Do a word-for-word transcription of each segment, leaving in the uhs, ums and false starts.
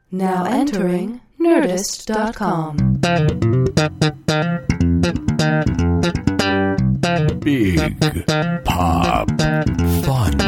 Now entering Nerdist dot com. Big Pop Fun.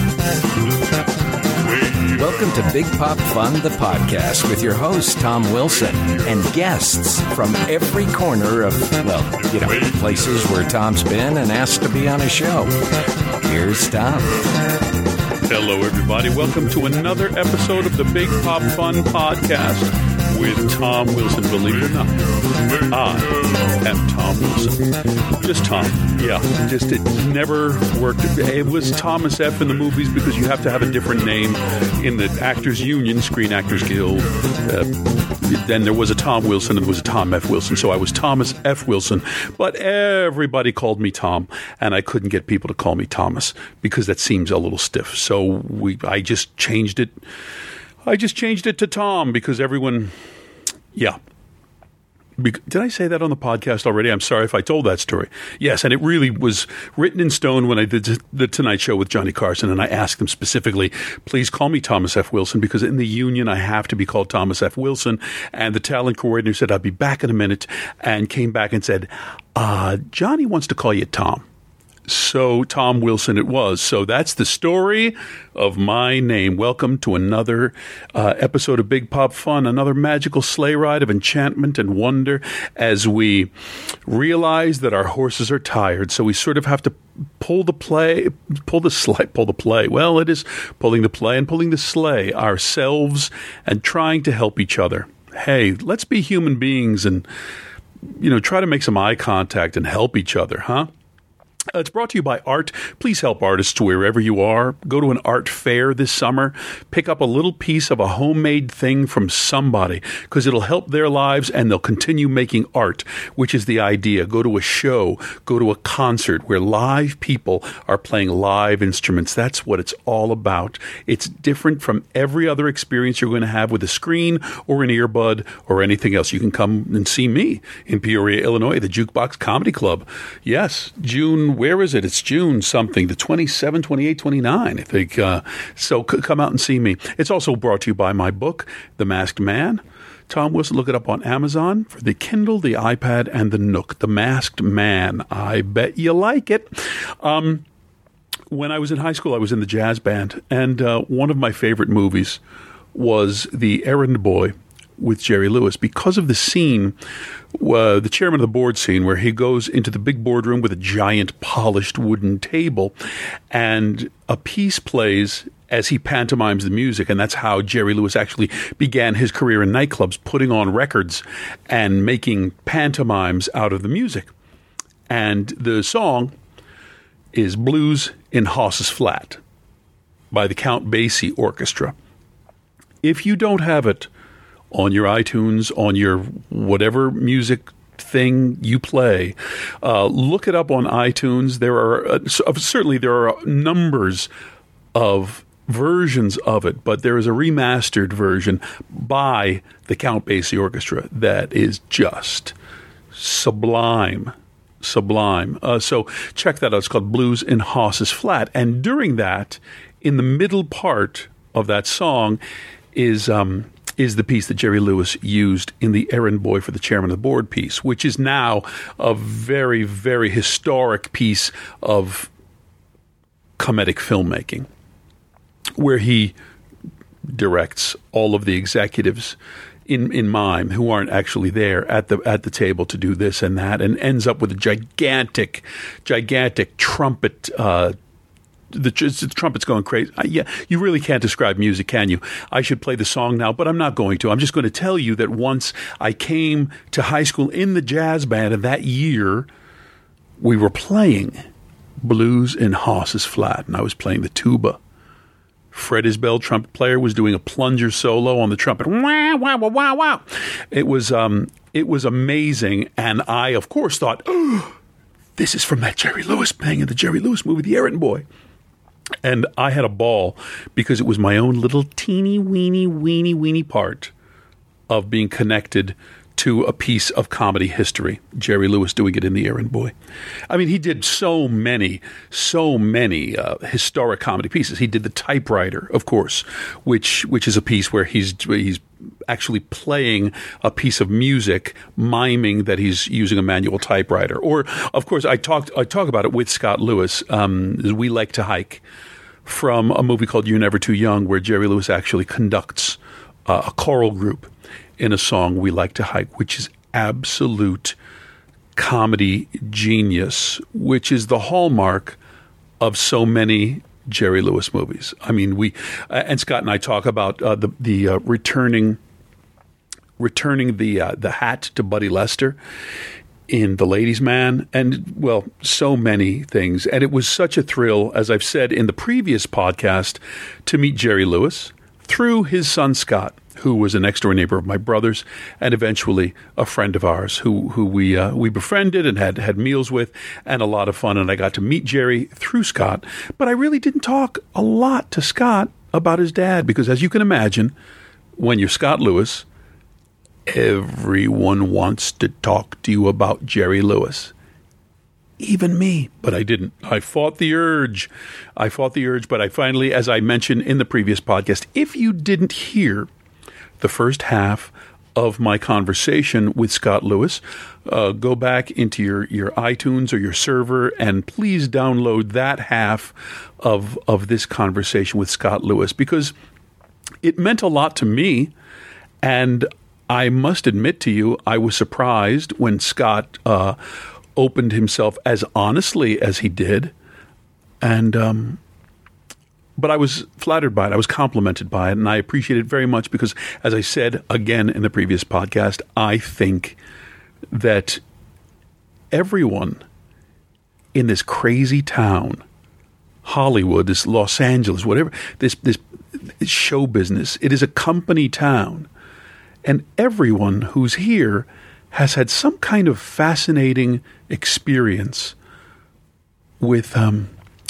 Welcome to Big Pop Fun, the podcast, with your host, Tom Wilson, and guests from every corner of, well, you know, places where Tom's been and asked to be on a show. Here's Tom. Hello, everybody. Welcome to another episode of the Big Pop Fun podcast with Tom Wilson. Believe it or not, I am Tom Wilson. Just Tom. Yeah, just it never worked. It was Thomas F. in the movies because you have to have a different name in the Actors Union, Screen Actors Guild. Uh, then there was a Tom Wilson and there was a Tom F. Wilson. So I was Thomas F. Wilson. But everybody called me Tom, and I couldn't get people to call me Thomas because that seems a little stiff. So we, I just changed it. I just changed it to Tom because everyone, yeah. Be- did I say that on the podcast already? I'm sorry if I told that story. Yes, and it really was written in stone when I did the Tonight Show with Johnny Carson, and I asked them specifically, please call me Thomas F. Wilson, because in the union I have to be called Thomas F. Wilson, and the talent coordinator said, I'll be back in a minute, and came back and said, uh, Johnny wants to call you Tom. So Tom Wilson it was. So that's the story of my name. Welcome to another uh, episode of Big Pop Fun, another magical sleigh ride of enchantment and wonder as we realize that our horses are tired. So we sort of have to pull the play, pull the sleigh, pull the play. Well, it is pulling the play and pulling the sleigh ourselves and trying to help each other. Hey, let's be human beings and, you know, try to make some eye contact and help each other, huh? Uh, it's brought to you by Art. Please help artists wherever you are. Go to an art fair this summer. Pick up a little piece of a homemade thing from somebody because it'll help their lives and they'll continue making art, which is the idea. Go to a show. Go to a concert where live people are playing live instruments. That's what it's all about. It's different from every other experience you're going to have with a screen or an earbud or anything else. You can come and see me in Peoria, Illinois, the Jukebox Comedy Club. Yes, June. Where is it? It's June something, the twenty-seventh, twenty-eighth, twenty-ninth, I think. Uh, so c- come out and see me. It's also brought to you by my book, The Masked Man. Tom Wilson, look it up on Amazon for the Kindle, the iPad, and the Nook. The Masked Man. I bet you like it. Um, when I was in high school, I was in the jazz band, and uh, one of my favorite movies was The Errand Boy with Jerry Lewis because of the scene, uh, the chairman of the board scene, where he goes into the big boardroom with a giant polished wooden table and a piece plays as he pantomimes the music. And that's how Jerry Lewis actually began his career in nightclubs, putting on records and making pantomimes out of the music. And the song is Blues in Hoss's Flat by the Count Basie Orchestra. If you don't have it on your iTunes, on your whatever music thing you play, uh, look it up on iTunes. There are uh, certainly there are numbers of versions of it, but there is a remastered version by the Count Basie Orchestra that is just sublime. Sublime. Uh, so check that out. It's called Blues in Hoss's Flat. And during that, in the middle part of that song, is um, is the piece that Jerry Lewis used in the Errand Boy for the Chairman of the Board piece, which is now a very, very historic piece of comedic filmmaking, where he directs all of the executives in, in mime who aren't actually there at the at the table to do this and that, and ends up with a gigantic, gigantic trumpet uh The, the trumpet's going crazy. I, yeah, you really can't describe music, can you? I should play the song now, but I'm not going to. I'm just going to tell you that once I came to high school in the jazz band, and that year we were playing Blues in Hoss's Flat, and I was playing the tuba. Fred Isbell, trumpet player, was doing a plunger solo on the trumpet. Wow, wow, wow, wow, wow. It was, um, it was amazing, and I, of course, thought, oh, this is from that Jerry Lewis thing in the Jerry Lewis movie, The Errand Boy. And I had a ball because it was my own little teeny weeny weeny weeny part of being connected to a piece of comedy history. Jerry Lewis doing it in The Errand Boy. I mean, he did so many, so many uh, historic comedy pieces. He did The Typewriter, of course, which which is a piece where he's he's actually playing a piece of music, miming that he's using a manual typewriter. Or, of course, I talked I talk about it with Scott Lewis. Um, We Like to Hike, from a movie called You're Never Too Young, where Jerry Lewis actually conducts uh, a choral group in a song, We Like to Hike, which is absolute comedy genius, which is the hallmark of so many Jerry Lewis movies. I mean, we uh, and Scott and I talk about uh, the the uh, returning returning the uh, the hat to Buddy Lester in The Ladies' Man, and, well, so many things. And it was such a thrill, as I've said in the previous podcast, to meet Jerry Lewis through his son Scott, who was a next-door neighbor of my brother's, and eventually a friend of ours who who we uh, we befriended and had, had meals with, and a lot of fun. And I got to meet Jerry through Scott. But I really didn't talk a lot to Scott about his dad, because, as you can imagine, when you're Scott Lewis, everyone wants to talk to you about Jerry Lewis. Even me, but I didn't. I fought the urge. I fought the urge, but I finally, as I mentioned in the previous podcast, if you didn't hear the first half of my conversation with Scott Lewis, uh, go back into your, your iTunes or your server and please download that half of of this conversation with Scott Lewis, because it meant a lot to me. And I must admit to you, I was surprised when Scott uh, opened himself as honestly as he did. And um But I was flattered by it. I was complimented by it, and I appreciate it very much because, as I said again in the previous podcast, I think that everyone in this crazy town, Hollywood, this Los Angeles, whatever, this this show business, it is a company town, and everyone who's here has had some kind of fascinating experience with um.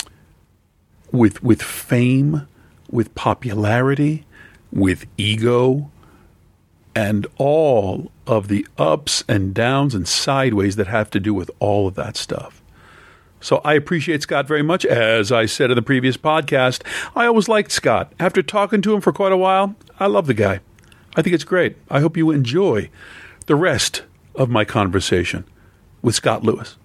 With with fame, with popularity, with ego, and all of the ups and downs and sideways that have to do with all of that stuff. So I appreciate Scott very much. As I said in the previous podcast, I always liked Scott. After talking to him for quite a while, I love the guy. I think it's great. I hope you enjoy the rest of my conversation with Scott Lewis.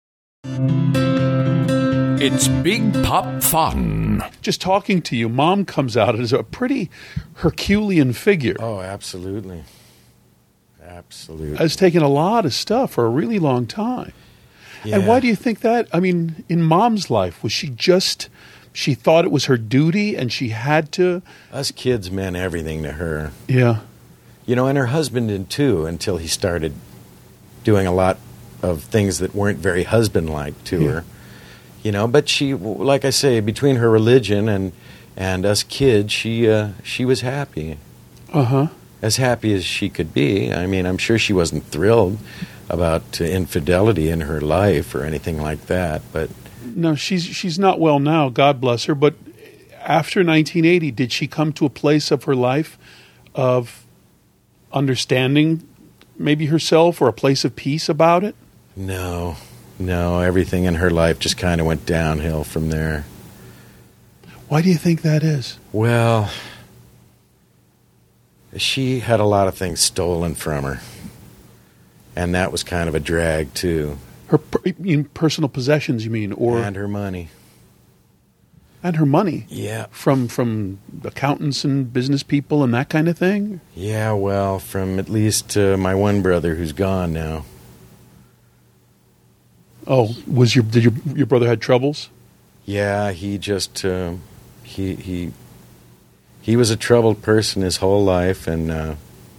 It's Big Pop Fun. Just talking to you, Mom comes out as a pretty Herculean figure. Oh, absolutely. Absolutely. Has taken a lot of stuff for a really long time. Yeah. And why do you think that? I mean, in Mom's life, was she just, she thought it was her duty and she had to? Us kids meant everything to her. Yeah. You know, and her husband did too, until he started doing a lot of things that weren't very husband-like to Yeah. her. You know, but she, like I say, between her religion and and us kids, she uh, she was happy. Uh-huh. As happy as she could be. I mean, I'm sure she wasn't thrilled about uh, infidelity in her life or anything like that, but... No, she's she's not well now, God bless her, but after nineteen eighty, did she come to a place of her life of understanding maybe herself, or a place of peace about it? No. No, everything in her life just kind of went downhill from there. Why do you think that is? Well, she had a lot of things stolen from her. And that was kind of a drag, too. Her per- you mean personal possessions, you mean? Or And her money. And her money? Yeah. From from accountants and business people and that kind of thing? Yeah, well, from at least uh, my one brother who's gone now. Oh, was your did your your brother had troubles? Yeah, he just uh, he he he was a troubled person his whole life, and uh,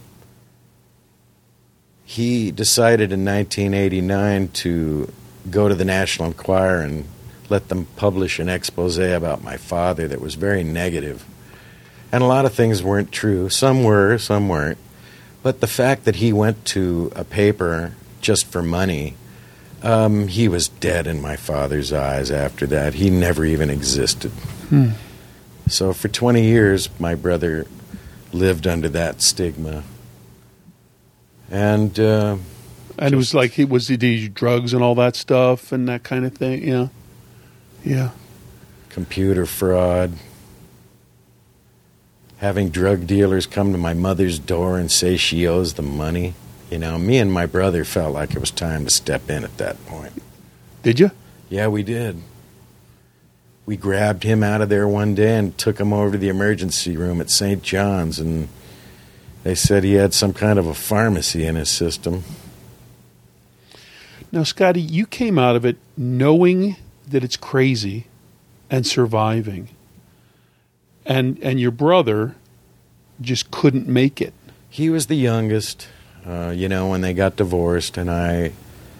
he decided in nineteen eighty-nine to go to the National Enquirer and let them publish an expose about my father that was very negative. And a lot of things weren't true. Some were, some weren't. But the fact that he went to a paper just for money, Um, he was dead in my father's eyes after that. He never even existed. Hmm. So for twenty years, my brother lived under that stigma. And uh, and it was like he was he did drugs and all that stuff and that kind of thing. Yeah, yeah. Computer fraud. Having drug dealers come to my mother's door and say she owes them money. You know, me and my brother felt like it was time to step in at that point. Did you? Yeah, we did. We grabbed him out of there one day and took him over to the emergency room at Saint John's, and they said he had some kind of a pharmacy in his system. Now, Scotty, you came out of it knowing that it's crazy and surviving. And and your brother just couldn't make it. He was the youngest, uh, you know, when they got divorced, and I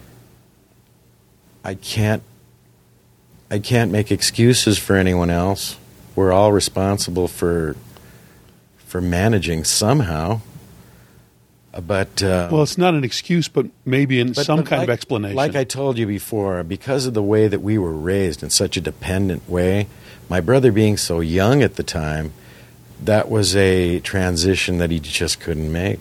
I can't I can't make excuses for anyone else. We're all responsible for for managing somehow. But uh, well, it's not an excuse, but maybe in but, some but kind like, of explanation. Like I told you before, because of the way that we were raised in such a dependent way, my brother being so young at the time, that was a transition that he just couldn't make.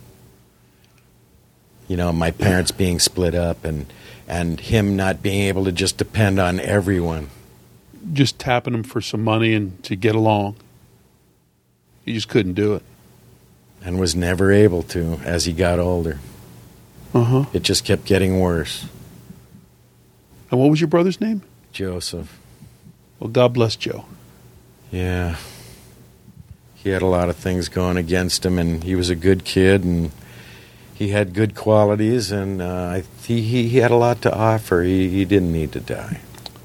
You know, my parents being split up and and him not being able to just depend on everyone. Just tapping him for some money and to get along. He just couldn't do it. And was never able to as he got older. Uh-huh. It just kept getting worse. And what was your brother's name? Joseph. Well, God bless Joe. Yeah. He had a lot of things going against him, and he was a good kid, and he had good qualities, and uh, he, he he had a lot to offer. He, he didn't need to die.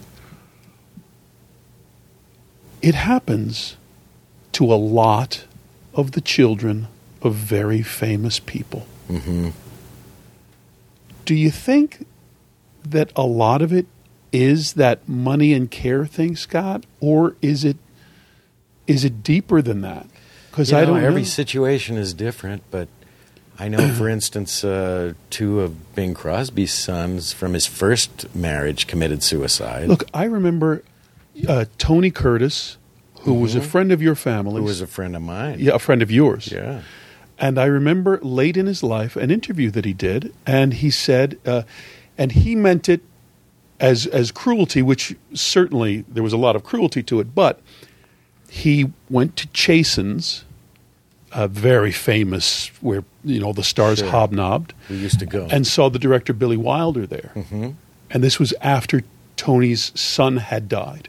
It happens to a lot of the children of very famous people. Mm-hmm. Do you think that a lot of it is that money and care thing, Scott, or is it is it deeper than that? Because you know, I don't every know. situation is different, but I know, for instance, uh, two of Bing Crosby's sons from his first marriage committed suicide. Look, I remember uh, Tony Curtis, who mm-hmm. was a friend of your family. Who was a friend of mine. Yeah, a friend of yours. Yeah. And I remember late in his life an interview that he did, and he said, uh, and he meant it as as cruelty, which certainly there was a lot of cruelty to it, but he went to Chasen's, uh, very famous, where you know the stars Sure. hobnobbed. We used to go. And saw the director Billy Wilder there. Mm-hmm. And this was after Tony's son had died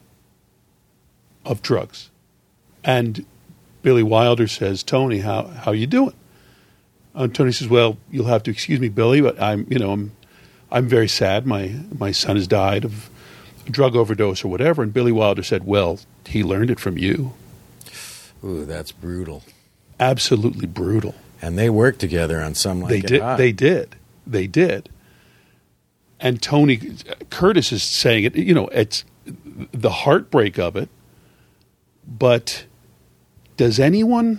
of drugs. And Billy Wilder says, "Tony, how how you doing?" And Tony says, "Well, you'll have to excuse me, Billy, but I'm you know I'm I'm very sad. My my son has died of a drug overdose or whatever." And Billy Wilder said, "Well, he learned it from you." Ooh, that's brutal. Absolutely brutal. And they worked together on some like They It did. Hot. They did. They did. And Tony Curtis is saying it. You know, it's the heartbreak of it. But does anyone?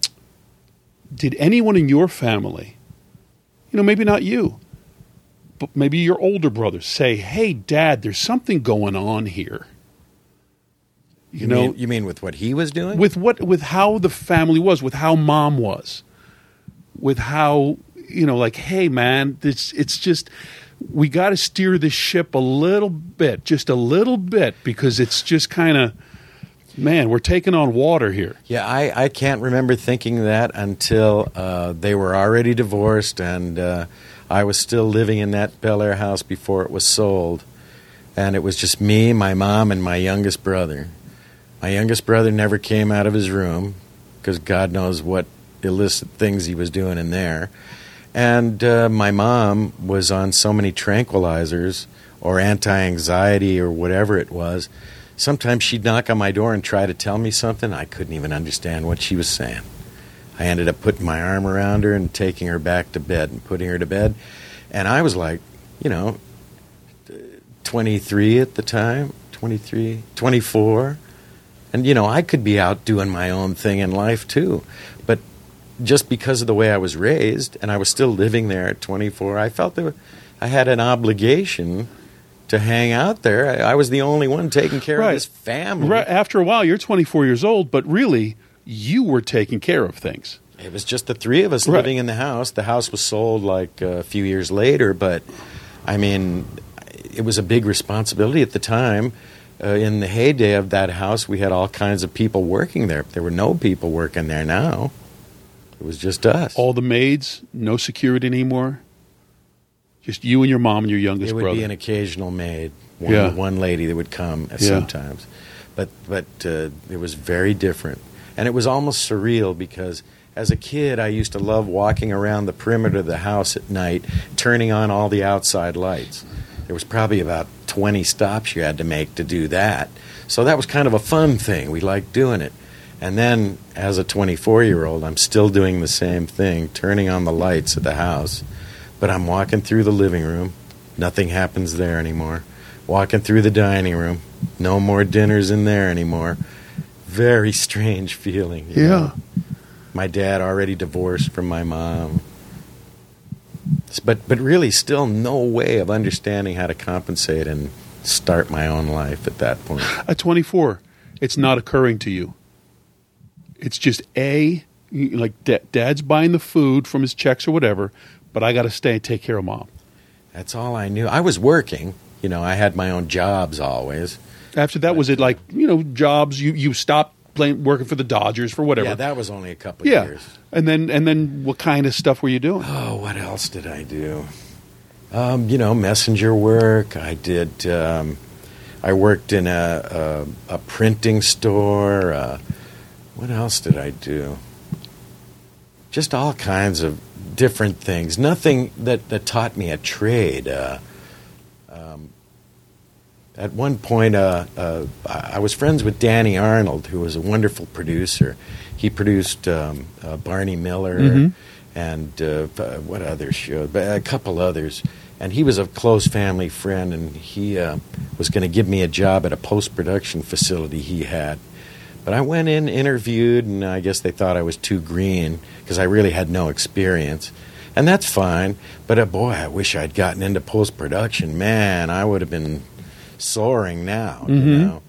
Did anyone in your family? You know, maybe not you, but maybe your older brother say, "Hey, Dad, there's something going on here." You, You know, mean, you mean with what he was doing? with what with how the family was, with how Mom was, with how you know, like, hey, man, it's it's just we got to steer this ship a little bit, just a little bit, because it's just kind of, man, we're taking on water here. Yeah, I, I can't remember thinking that until uh, they were already divorced, and uh, I was still living in that Bel Air house before it was sold. And it was just me, my mom, and my youngest brother. My youngest brother never came out of his room, because God knows what illicit things he was doing in there. And uh, my mom was on so many tranquilizers or anti-anxiety or whatever it was. Sometimes she'd knock on my door and try to tell me something. I couldn't even understand what she was saying. I ended up putting my arm around her and taking her back to bed and putting her to bed. And I was like, you know, twenty-three at the time, twenty-three, twenty-four. And, you know, I could be out doing my own thing in life, too. But just because of the way I was raised, and I was still living there at twenty-four, I felt that I had an obligation to hang out there. I, I was the only one taking care Right. of this family. Right. After a while, you're twenty-four years old, but really, you were taking care of things. It was just the three of us Right. living in the house. The house was sold like a few years later, but I mean, it was a big responsibility at the time. Uh, in the heyday of that house, we had all kinds of people working there. There were no people working there now. It was just us. All the maids, no security anymore. Just you and your mom and your youngest It would brother. be an occasional maid, one, Yeah. one lady that would come Yeah. sometimes. But but uh, it was very different. And it was almost surreal because as a kid, I used to love walking around the perimeter of the house at night, turning on all the outside lights. There was probably about twenty stops you had to make to do that. So that was kind of a fun thing. We liked doing it. And then as a twenty-four-year-old, I'm still doing the same thing, turning on the lights at the house. But I'm walking through the living room. Nothing happens there anymore. Walking through the dining room. No more dinners in there anymore. Very strange feeling. you Yeah. know. My dad already divorced from my mom. But but really still no way of understanding how to compensate and start my own life at that point. At twenty-four, it's not occurring to you. It's just A, like da- dad's buying the food from his checks or whatever, but I got to stay and take care of mom. That's all I knew. I was working. You know, I had my own jobs always. After that, was it like, you know, jobs, you, you stopped playing, working for the Dodgers for whatever? Yeah, that was only a couple of Yeah. years. And then, and then what kind of stuff were you doing? Oh, what else did I do? Um, you know, messenger work. I did. Um, I worked in a a, a printing store. Uh, what else did I do? Just all kinds of different things. Nothing that, that taught me a trade. Uh, um, at one point, uh, uh, I I was friends with Danny Arnold, who was a wonderful producer. He produced um, uh, Barney Miller Mhm. and uh, f- what other show? A couple others. And he was a close family friend, and he uh, was going to give me a job at a post-production facility he had. But I went in, interviewed, and I guess they thought I was too green because I really had no experience. And that's fine. But uh, boy, I wish I'd gotten into post-production. Man, I would have been soaring now, you Mhm. know.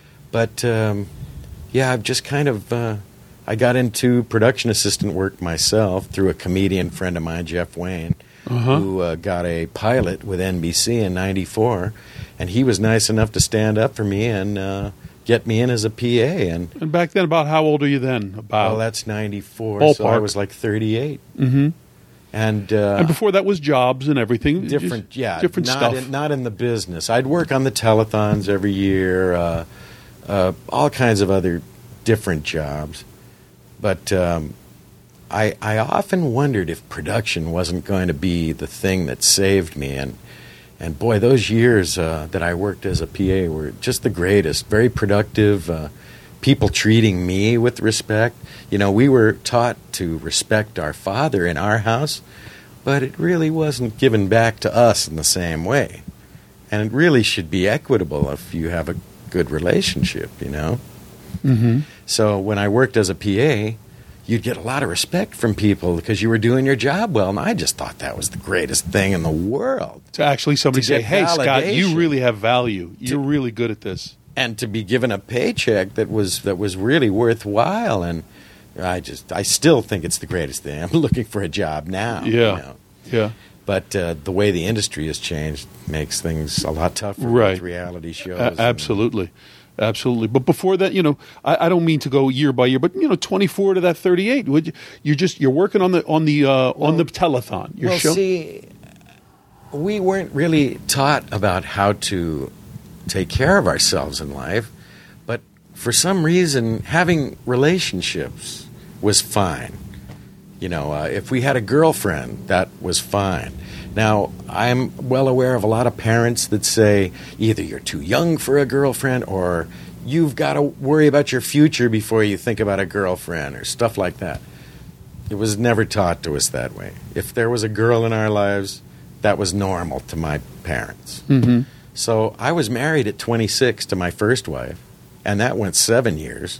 But um, yeah, I've just kind of uh, I got into production assistant work myself through a comedian friend of mine, Jeff Wayne, Uh-huh. who uh, got a pilot with N B C in ninety-four, and he was nice enough to stand up for me and uh, get me in as a P A. And And back then, about how old are you then? About well, that's ninety-four, so I Ballpark. was like thirty-eight. Mhm. And, uh, And before that was jobs and everything. different, Just yeah, different not stuff. In, not in the business. I'd work on the telethons every year, uh, uh, all kinds of other different jobs. But um, I, I often wondered if production wasn't going to be the thing that saved me. And, and boy, those years uh, that I worked as a P A were just the greatest, very productive, uh, people treating me with respect. You know, we were taught to respect our father in our house, but it really wasn't given back to us in the same way. And it really should be equitable if you have a good relationship, you know? Mm-hmm. So when I worked as a P A, you'd get a lot of respect from people because you were doing your job well, and I just thought that was the greatest thing in the world. To actually somebody To say, get hey, Scott, you validation. really have value. You're really good at this. And to be given a paycheck that was that was really worthwhile, and I just I still think it's the greatest thing. I'm looking for a job now. you Yeah. know. Yeah. But uh, the way the industry has changed makes things a lot tougher Right. with reality shows. A- and- absolutely. Absolutely. But before that, you know, I, I don't mean to go year by year, but you know, twenty-four to that thirty-eight, would you, you're just you're working on the on the uh, on the telethon. Your well, show. see, we weren't really taught about how to take care of ourselves in life, but for some reason, having relationships was fine. You know, uh, if we had a girlfriend, that was fine. Now, I'm well aware of a lot of parents that say either you're too young for a girlfriend or you've got to worry about your future before you think about a girlfriend or stuff like that. It was never taught to us that way. If there was a girl in our lives, that was normal to my parents. Mm-hmm. So I was married at twenty-six to my first wife, and that went seven years.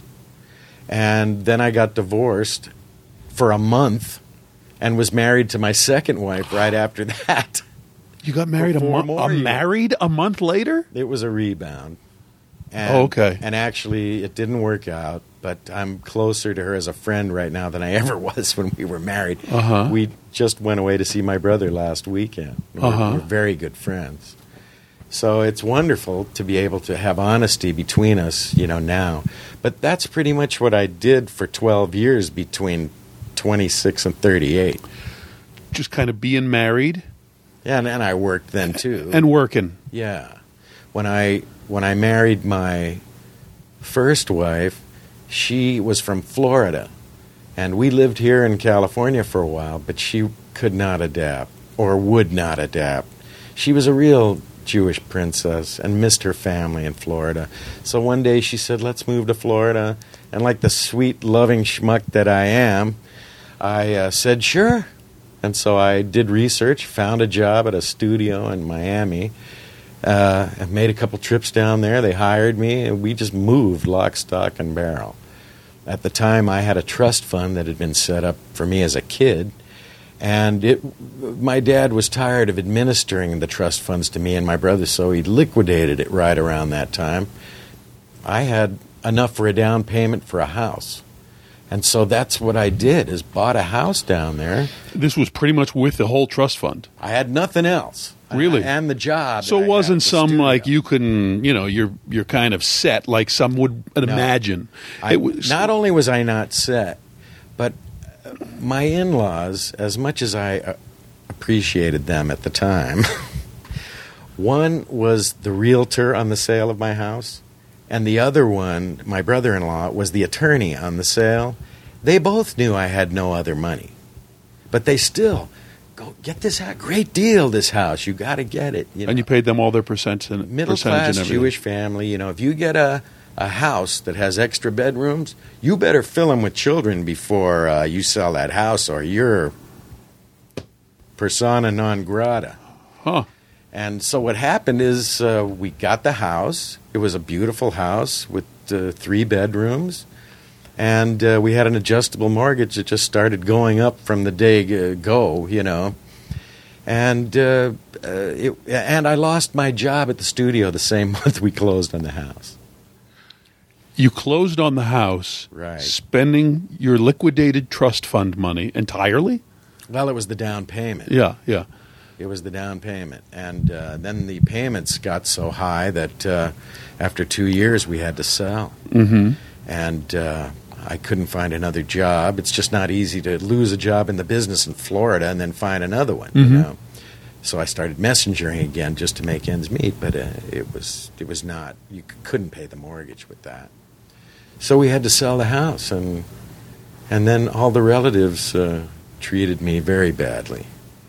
And then I got divorced for a month and was married to my second wife right after that. You got married a For four month. more A years. married a month later. It was a rebound. And, Oh, okay. And actually, it didn't work out. but I'm closer to her as a friend right now than I ever was when we were married. Uh-huh. We just went away to see my brother last weekend. We're, Uh-huh. we're very good friends. So it's wonderful to be able to have honesty between us, you know, now. But that's pretty much what I did for twelve years between twenty-six and thirty-eight. Just kind of being married Yeah, and, and I worked then too. and working. Yeah. When I when I married my first wife, she was from Florida. And we lived here in California for a while, but she could not adapt or would not adapt. She was a real Jewish princess and missed her family in Florida. So one day she said, let's move to Florida. And like the sweet, loving schmuck that I am, I uh, said, sure. And so I did research, found a job at a studio in Miami, uh, and made a couple trips down there. They hired me, and we just moved lock, stock, and barrel. At the time, I had a trust fund that had been set up for me as a kid, and it, my dad was tired of administering the trust funds to me and my brother, so he liquidated it right around that time. I had enough for a down payment for a house. And so that's what I did, is bought a house down there. This was pretty much with the whole trust fund. I had nothing else. Really? I, and the job. So that it I wasn't had at the some studio. like you can, you know, you're you're kind of set like some would imagine. I, It was not only was I not set, but uh, my in-laws, as much as I uh, appreciated them at the time, one was the realtor on the sale of my house, and the other one, my brother-in-law, was the attorney on the sale. They both knew I had no other money, but they still go get this house. Great deal, this house. You got to get it. You know? and you paid them all their percent and Middle percentage class and everything. Jewish family. You know, if you get a a house that has extra bedrooms, you better fill them with children before uh, you sell that house, or you're persona non grata. Huh. And so what happened is uh, we got the house. It was a beautiful house with uh, three bedrooms. And uh, we had an adjustable mortgage that just started going up from the day uh, go, you know. And uh, uh, it, and I lost my job at the studio the same month we closed on the house. You closed on the house, Right. spending your liquidated trust fund money entirely? Well, it was the down payment. Yeah, yeah. It was the down payment. And uh, then the payments got so high that uh, after two years we had to sell. Mm-hmm. And uh, I couldn't find another job. It's just not easy to lose a job in the business in Florida and then find another one, Mm-hmm. you know. So I started messengering again just to make ends meet, but uh, it was it was not. You c- couldn't pay the mortgage with that. So we had to sell the house, and and then all the relatives uh, treated me very badly.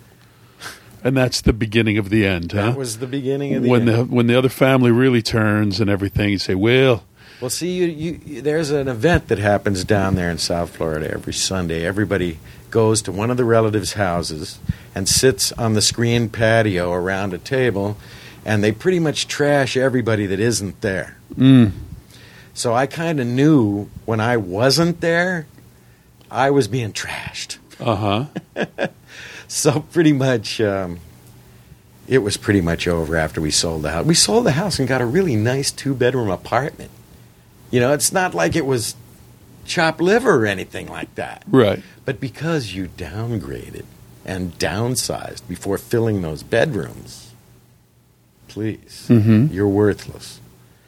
And that's the beginning of the end, huh? That was the beginning of the when end. the when the other family really turns and everything, you say, well, Well, see, you, you, you, there's an event that happens down there in South Florida every Sunday. Everybody goes to one of the relatives' houses and sits on the screened patio around a table, and they pretty much trash everybody that isn't there. mm, So I kind of knew when I wasn't there, I was being trashed. uh-huh. So pretty much, um, it was pretty much over after we sold the house. We sold the house and got a really nice two-bedroom apartment. You know, it's not like it was chopped liver or anything like that. Right. But because you downgraded and downsized before filling those bedrooms, please, Mhm. you're worthless.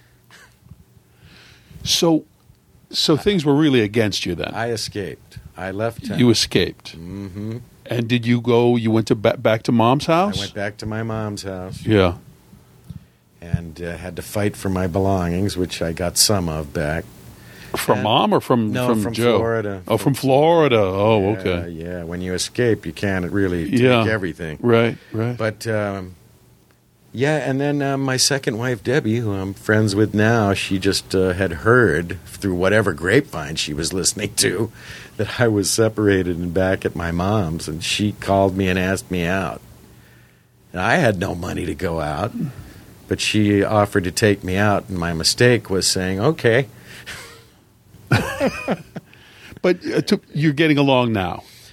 So so things were really against you then. I escaped. I left town. You escaped. hmm And did you go, you went to ba- back to mom's I house? went back to my mom's house Yeah. and uh, had to fight for my belongings, which I got some of back. From Uh, mom or from, no, from, from Joe? Florida. Oh, from Florida. Oh, Yeah, okay. Yeah, when you escape, you can't really take Yeah. everything. Right, right. But, um, yeah, and then uh, my second wife, Debbie, who I'm friends with now, she just uh, had heard through whatever grapevine she was listening to that I was separated and back at my mom's, and she called me and asked me out. And I had no money to go out, but she offered to take me out, and my mistake was saying, okay. But uh, to, you're getting along now.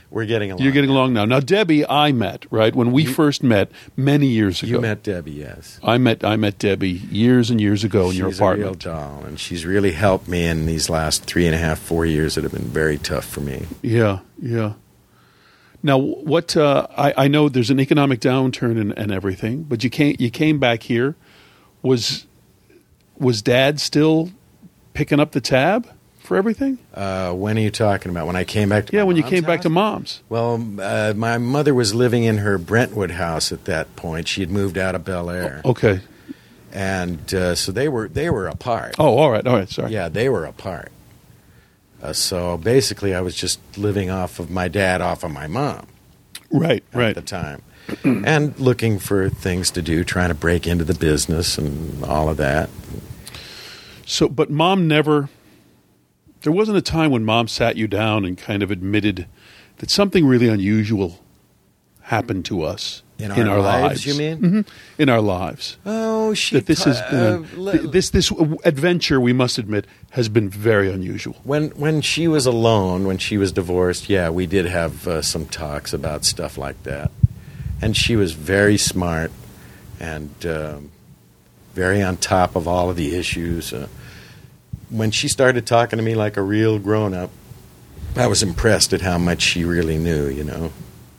We're getting along. You're getting along now. Now, Debbie, I met, right? When we You- first met many years ago. You met Debbie, yes. I met I met Debbie years and years ago in she's your a real apartment. doll, and she's really helped me in these last three and a half, four years that have been very tough for me. Yeah, yeah. Now, what uh, I, I know there's an economic downturn and, and everything, but you came you came back here. Was was Dad still picking up the tab for everything? Uh, when are you talking about? When I came back to Yeah, my when you mom's came back house? to Mom's. Well, uh, my mother was living in her Brentwood house at that point. She had moved out of Bel Air, Okay. and uh, so they were they were apart. Oh, all right, all right. Sorry. Yeah, they were apart. Uh, so basically, I was just living off of my dad, off of my mom Right, at right. the time, and looking for things to do, trying to break into the business and all of that. So, but Mom never. There wasn't a time when Mom sat you down and kind of admitted that something really unusual happened to us In our lives, you mean? Mhm. In our lives. Oh, she. That this t- has been a- uh, le- th- this this adventure, we must admit, has been very unusual. When when she was alone, when she was divorced, yeah, we did have uh, some talks about stuff like that. And she was very smart and um, very on top of all of the issues. Uh, when she started talking to me like a real grown-up, I was impressed at how much she really knew, you know.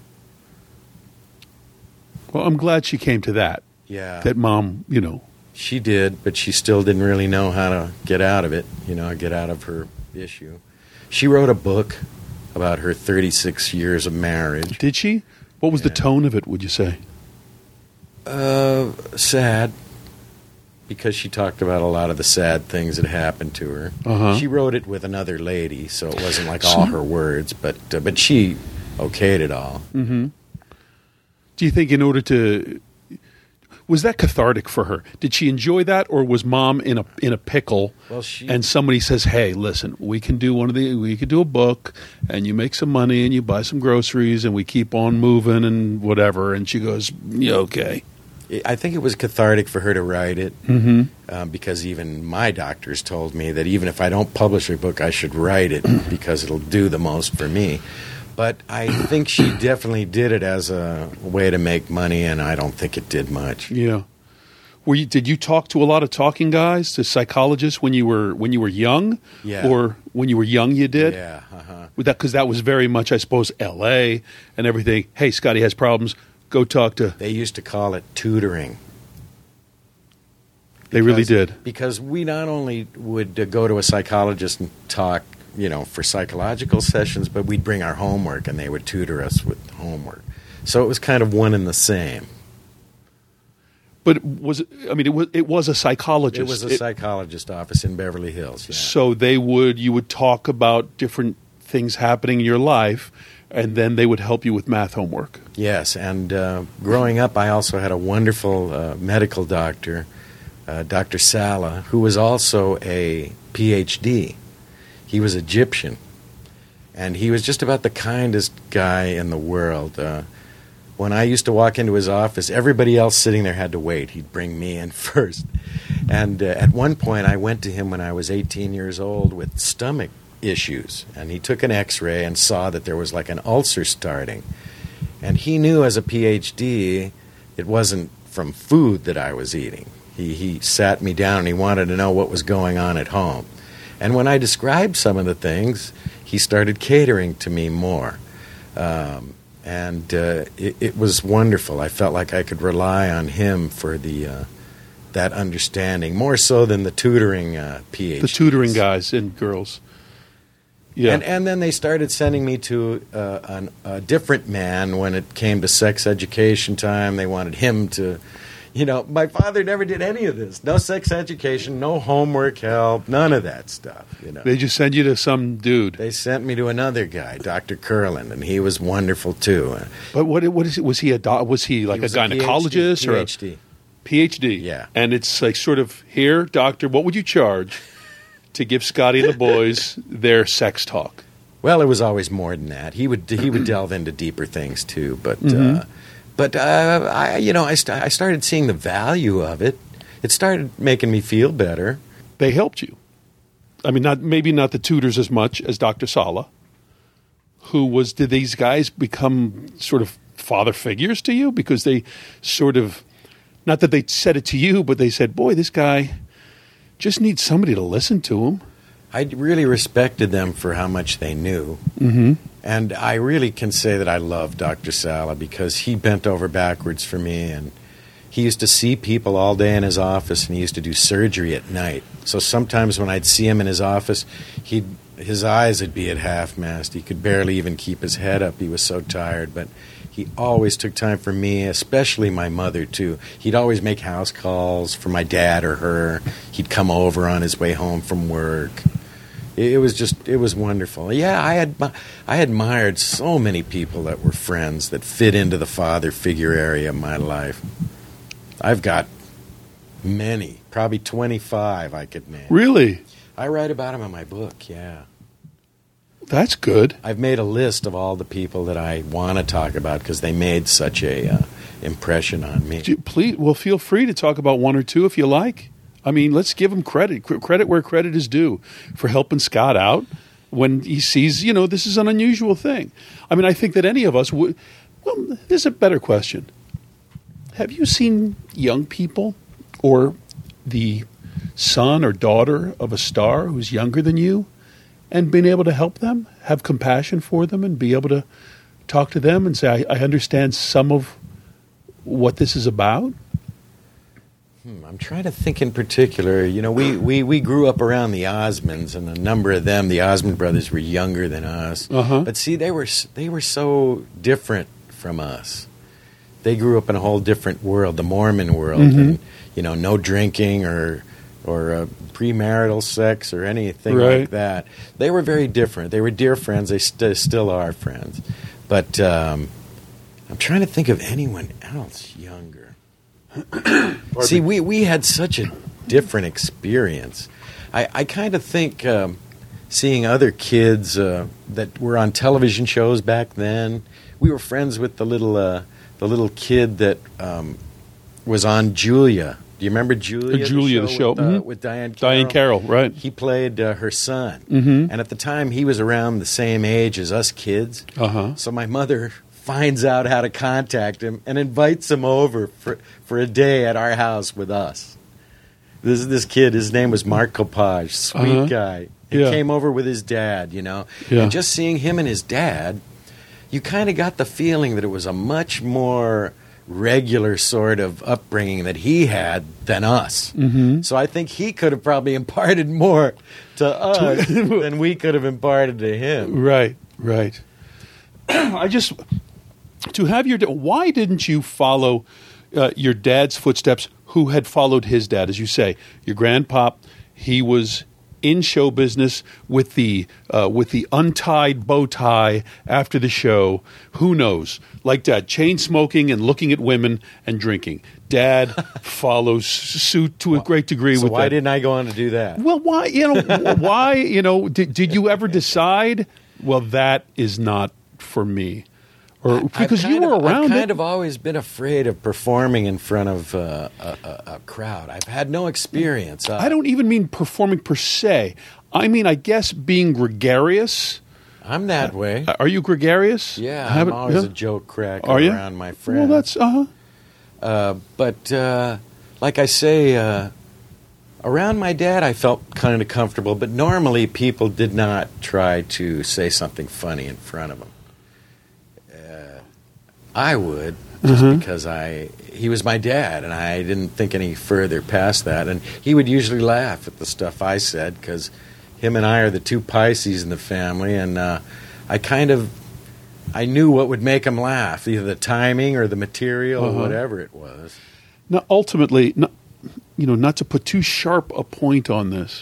Well, I'm glad she came to that. Yeah. That Mom, you know, She did, but she still didn't really know how to get out of it, you know, get out of her issue. She wrote a book about her thirty-six years of marriage. did she? What was the Yeah. tone of it? Would you say? Uh, sad, because she talked about a lot of the sad things that happened to her. Uh-huh. She wrote it with another lady, so it wasn't like all her words, but uh, but she okayed it all. Do you think in order to was that cathartic for her? Did she enjoy that, or was Mom in a in a pickle? Well, she- and somebody says, "Hey, listen, we can do one of the we could do a book, and you make some money, and you buy some groceries, and we keep on moving, and whatever." And she goes, "Yeah, okay." I think it was cathartic for her to write it, mm-hmm. um, because even my doctors told me that even if I don't publish a book, I should write it because it'll do the most for me. But I think she definitely did it as a way to make money, and I don't think it did much. Yeah. Were you, did you talk to a lot of talking guys, to psychologists when you were when you were young? Yeah. Or when you were young, you did? Yeah, uh-huh. With that, because that was very much, I suppose, L A and everything. Hey, Scotty has problems. Go talk to. They used to call it tutoring. They really Because- did. Because we not only would uh, go to a psychologist and talk, you know, for psychological sessions, but we'd bring our homework and they would tutor us with homework. So it was kind of one and the same. But was it, I mean, it was it was a psychologist. It was a psychologist office in Beverly Hills. Yeah. So they would you would talk about different things happening in your life, and then they would help you with math homework. Yes, and uh, growing up, I also had a wonderful uh, medical doctor, uh, Doctor Sala, who was also a P H D. He was Egyptian, and he was just about the kindest guy in the world. Uh, when I used to walk into his office, everybody else sitting there had to wait. He'd bring me in first. And uh, at one point, I went to him when I was eighteen years old with stomach issues, and he took an x-ray and saw that there was like an ulcer starting. And he knew as a P H D it wasn't from food that I was eating. He, he sat me down and he wanted to know what was going on at home. And when I described some of the things, he started catering to me more. Um, and uh, it, it was wonderful. I felt like I could rely on him for the uh, that understanding, more so than the tutoring uh, P H Ds. The tutoring guys and girls. Yeah. And, and then they started sending me to uh, an, a different man when it came to sex education time. They wanted him to, you know, my father never did any of this. No sex education, no homework help, none of that stuff, you know. They just send you to some dude. They sent me to another guy, Doctor Curlin, and he was wonderful too. Uh, But what what is it? Was he a doc, was he like he was a gynecologist or a PhD. PhD? Yeah. And it's like sort of, here, doctor, what would you charge to give Scotty and the boys their sex talk? Well, it was always more than that. He would he would delve into deeper things too, but Mm-hmm. uh, but uh, I you know I st- I started seeing the value of it. It started making me feel better. They helped you. I mean, not maybe not the tutors as much as Doctor Sala, who was, did these guys become sort of father figures to you? Because they sort of, not that they said it to you, but they said, boy, this guy just needs somebody to listen to him. I really respected them for how much they knew. Mm-hmm. And I really can say that I love Doctor Sala because he bent over backwards for me, and he used to see people all day in his office, and he used to do surgery at night. So sometimes when I'd see him in his office, he'd, his eyes would be at half-mast. He could barely even keep his head up. He was so tired. But he always took time for me, especially my mother, too. He'd always make house calls for my dad or her. He'd come over on his way home from work. It was just, it was wonderful. Yeah, I had, I admired so many people that were friends that fit into the father figure area of my life. I've got many, probably twenty-five I could name. Really? I write about them in my book, yeah. That's good. I've made a list of all the people that I want to talk about because they made such a uh, impression on me. Please, well, feel free to talk about one or two if you like. I mean, let's give him credit, credit where credit is due for helping Scott out when he sees, you know, this is an unusual thing. I mean, I think that any of us would, well, there's a better question. Have you seen young people or the son or daughter of a star who's younger than you and been able to help them, have compassion for them, and be able to talk to them and say, I, I understand some of what this is about? Hmm, I'm trying to think in particular. You know, we, we, we grew up around the Osmonds, and a number of them, the Osmond brothers, were younger than us. Uh-huh. But see, they were they were so different from us. They grew up in a whole different world, the Mormon world, Mm-hmm. and you know, no drinking or or uh, premarital sex or anything Right. like that. They were very different. They were dear friends. They st- still are friends. But um, I'm trying to think of anyone else younger. See, we, we had such a different experience. I, I kind of think um, seeing other kids uh, that were on television shows back then. We were friends with the little uh, the little kid that um, was on Julia. Do you remember Julia? Uh, Julia, the show, with, uh, mhm. with Diane Carroll. Diane Carroll, right. He played uh, her son, Mhm. and at the time he was around the same age as us kids. Uh-huh. So my mother finds out how to contact him and invites him over for, for a day at our house with us. This this kid, his name was Mark Copage, sweet Uh-huh. guy. He Yeah. came over with his dad, you know. Yeah. And just seeing him and his dad, you kind of got the feeling that it was a much more regular sort of upbringing that he had than us. Mm-hmm. So I think he could have probably imparted more to us than we could have imparted to him. Right, right. I just, to have your, why didn't you follow uh, your dad's footsteps, who had followed his dad? As you say, your grandpop, he was in show business with the uh, with the untied bow tie after the show. Who knows? Like Dad, chain smoking and looking at women and drinking. Dad follows suit to a great degree So with why that. didn't I go on to do that? Well, why, you know, why, you know, did, did you ever decide, well, that is not for me? Or because I've you kind were of, around I've it. kind of always been afraid of performing in front of uh, a, a, a crowd. I've had no experience. Uh, I don't even mean performing per se. I mean, I guess being gregarious. I'm that way. Are you gregarious? Yeah, I I'm haven't- always yeah? a joke cracker Are you? around my friends. Well, that's, uh-huh. Uh, but uh, like I say, uh, around my dad, I felt kind of comfortable. But normally, people did not try to say something funny in front of him. Uh, I would, just Mhm. because I he was my dad, and I didn't think any further past that. And he would usually laugh at the stuff I said, because him and I are the two Pisces in the family, and uh, I kind of I knew what would make him laugh, either the timing or the material Uh-huh. or whatever it was. Now, ultimately, not, you know, not to put too sharp a point on this,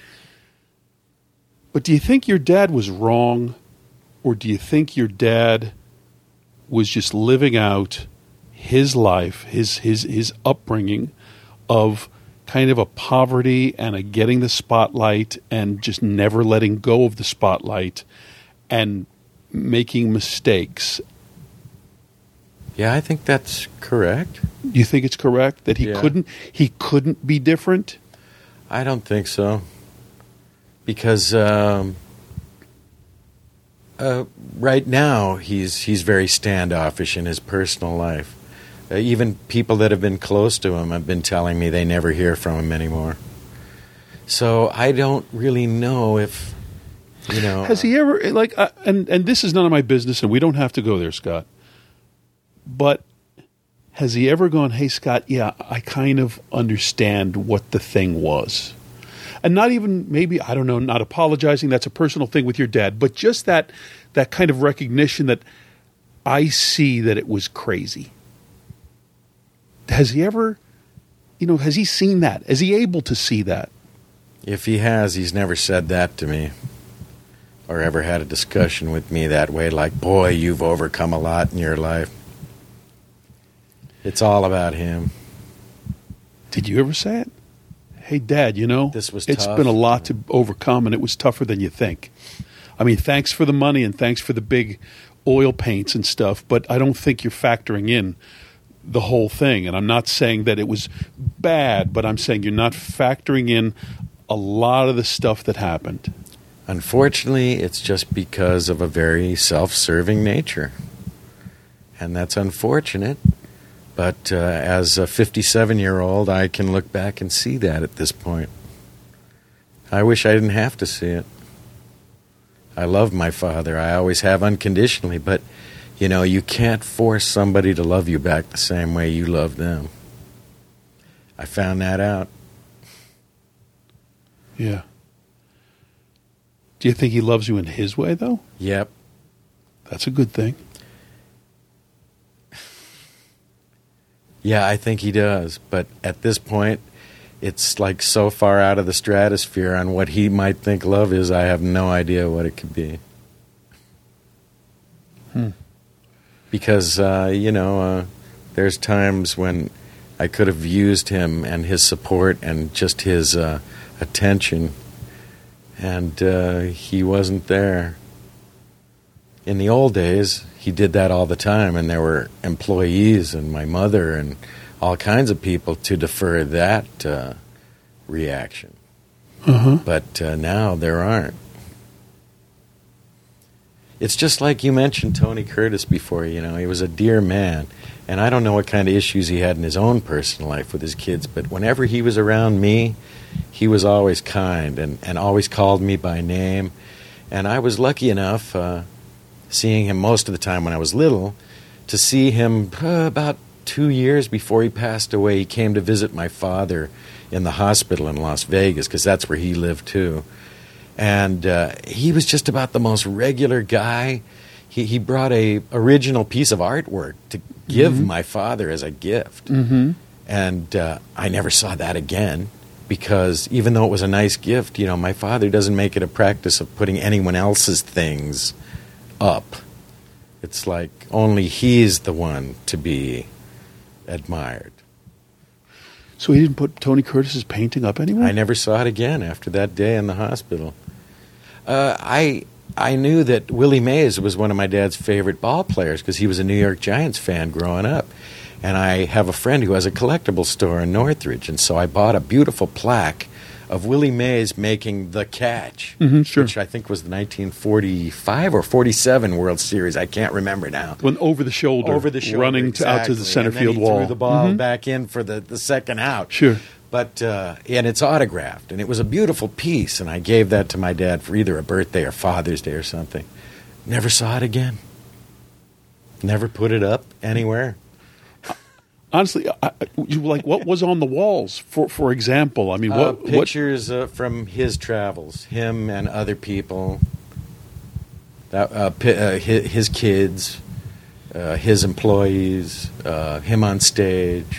but do you think your dad was wrong, or do you think your dad was just living out his life, his his his upbringing of kind of a poverty and a getting the spotlight and just never letting go of the spotlight and making mistakes? Yeah, I think that's correct. Do you think it's correct that he Yeah. couldn't he couldn't be different? I don't think so. Because um, Uh, right now, he's he's very standoffish in his personal life. Uh, even people that have been close to him have been telling me they never hear from him anymore. So I don't really know if, you know... Has he ever, like, uh, and, and this is none of my business, and we don't have to go there, Scott, but has he ever gone, hey, Scott, yeah, I kind of understand what the thing was? And not even, maybe, I don't know, not apologizing, that's a personal thing with your dad, but just that that kind of recognition that I see that it was crazy. Has he ever, you know, has he seen that? Is he able to see that? If he has, he's never said that to me or ever had a discussion with me that way, like, boy, you've overcome a lot in your life. It's all about him. Did you ever say it? Hey, Dad, you know, this was it's tough. been a lot to overcome, and it was tougher than you think. I mean, thanks for the money and thanks for the big oil paints and stuff, but I don't think you're factoring in the whole thing. And I'm not saying that it was bad, but I'm saying you're not factoring in a lot of the stuff that happened. Unfortunately, it's just because of a very self-serving nature. And that's unfortunate. But uh, as a fifty-seven-year-old, I can look back and see that at this point. I wish I didn't have to see it. I love my father. I always have unconditionally. But, you know, you can't force somebody to love you back the same way you love them. I found that out. Yeah. Do you think he loves you in his way, though? Yep. That's a good thing. Yeah, I think he does. But at this point, it's like so far out of the stratosphere on what he might think love is, I have no idea what it could be. Hmm. Because, uh, you know, uh, there's times when I could have used him and his support and just his uh, attention, and uh, he wasn't there. In the old days, he did that all the time, and there were employees and my mother and all kinds of people to defer that uh, reaction. Uh-huh. But uh, now there aren't. It's just like you mentioned Tony Curtis before, you know, he was a dear man, and I don't know what kind of issues he had in his own personal life with his kids, but whenever he was around me, he was always kind and, and always called me by name, and I was lucky enough... Uh, seeing him most of the time when I was little, to see him uh, about two years before he passed away. He came to visit my father in the hospital in Las Vegas, because that's where he lived too. And uh, he was just about the most regular guy. He, he brought a original piece of artwork to give mm-hmm. my father as a gift. Mm-hmm. And uh, I never saw that again, because even though it was a nice gift, you know, my father doesn't make it a practice of putting anyone else's things up. It's like only he's the one to be admired. So he didn't put Tony Curtis's painting up anywhere? I never saw it again after that day in the hospital. Uh, I I knew that Willie Mays was one of my dad's favorite ball players because he was a New York Giants fan growing up. And I have a friend who has a collectible store in Northridge, and so I bought a beautiful plaque of Willie Mays making the catch, mm-hmm, sure. which I think was the nineteen forty-five or forty-seven World Series. I can't remember now. When over the shoulder, over the shoulder, running exactly. to, out to the center and then field he wall. Threw the ball mm-hmm. back in for the, the second out. Sure, but uh, and it's autographed, and it was a beautiful piece. And I gave that to my dad for either a birthday or Father's Day or something. Never saw it again. Never put it up anywhere. Honestly, I, like what was on the walls? For for example, I mean, what uh, pictures what? Uh, from his travels, him and other people, that uh, p- uh, his, his kids, uh, his employees, uh, him on stage.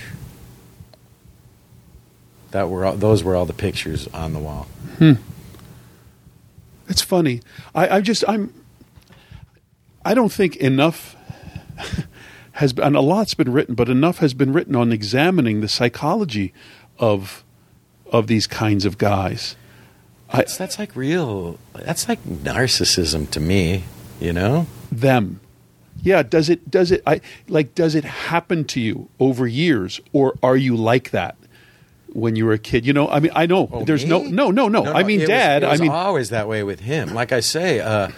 That were all, those were all the pictures on the wall. Hmm. It's funny. I, I just I'm. I don't think enough. Has been, and a lot's been written, but enough has been written on examining the psychology of of these kinds of guys. That's, I, that's like real. That's like narcissism to me. You know, them. Yeah. Does it? Does it? I like. Does it happen to you over years, or are you like that when you were a kid? You know. I mean, I know oh, there's me? no, no, no, no. no, no I mean, it Dad. Was, it was I mean, always that way with him. Like I say. Uh,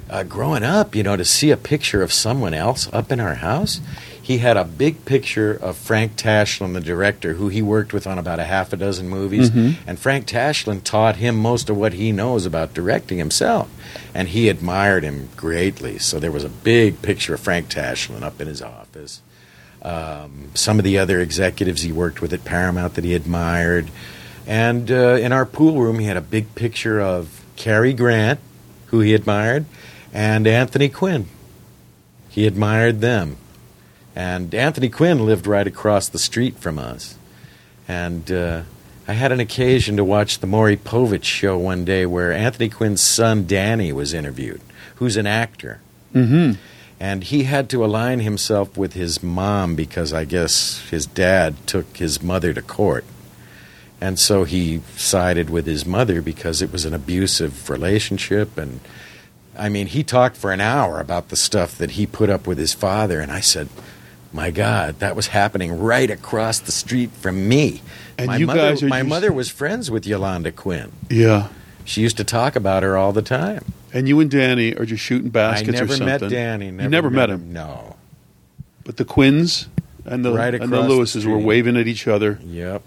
uh, growing up, you know, to see a picture of someone else up in our house, he had a big picture of Frank Tashlin, the director, who he worked with on about a half a dozen movies. Mm-hmm. And Frank Tashlin taught him most of what he knows about directing himself. And he admired him greatly. So there was a big picture of Frank Tashlin up in his office. Um, some of the other executives he worked with at Paramount that he admired. And uh, in our pool room, he had a big picture of Cary Grant, who he admired, and Anthony Quinn. He admired them. And Anthony Quinn lived right across the street from us. And uh, I had an occasion to watch the Maury Povich show one day where Anthony Quinn's son, Danny, was interviewed, who's an actor. Mm-hmm. And he had to align himself with his mom because I guess his dad took his mother to court. And so he sided with his mother because it was an abusive relationship. And, I mean, he talked for an hour about the stuff that he put up with his father. And I said, my God, that was happening right across the street from me. And my you mother, guys are my used- mother was friends with Yolanda Quinn. Yeah. She used to talk about her all the time. And you and Danny are just shooting baskets I never or something. met Danny. Never you never met, met him? him? No. But the Quinns and the, Right and the across Lewises the were street. waving at each other Yep.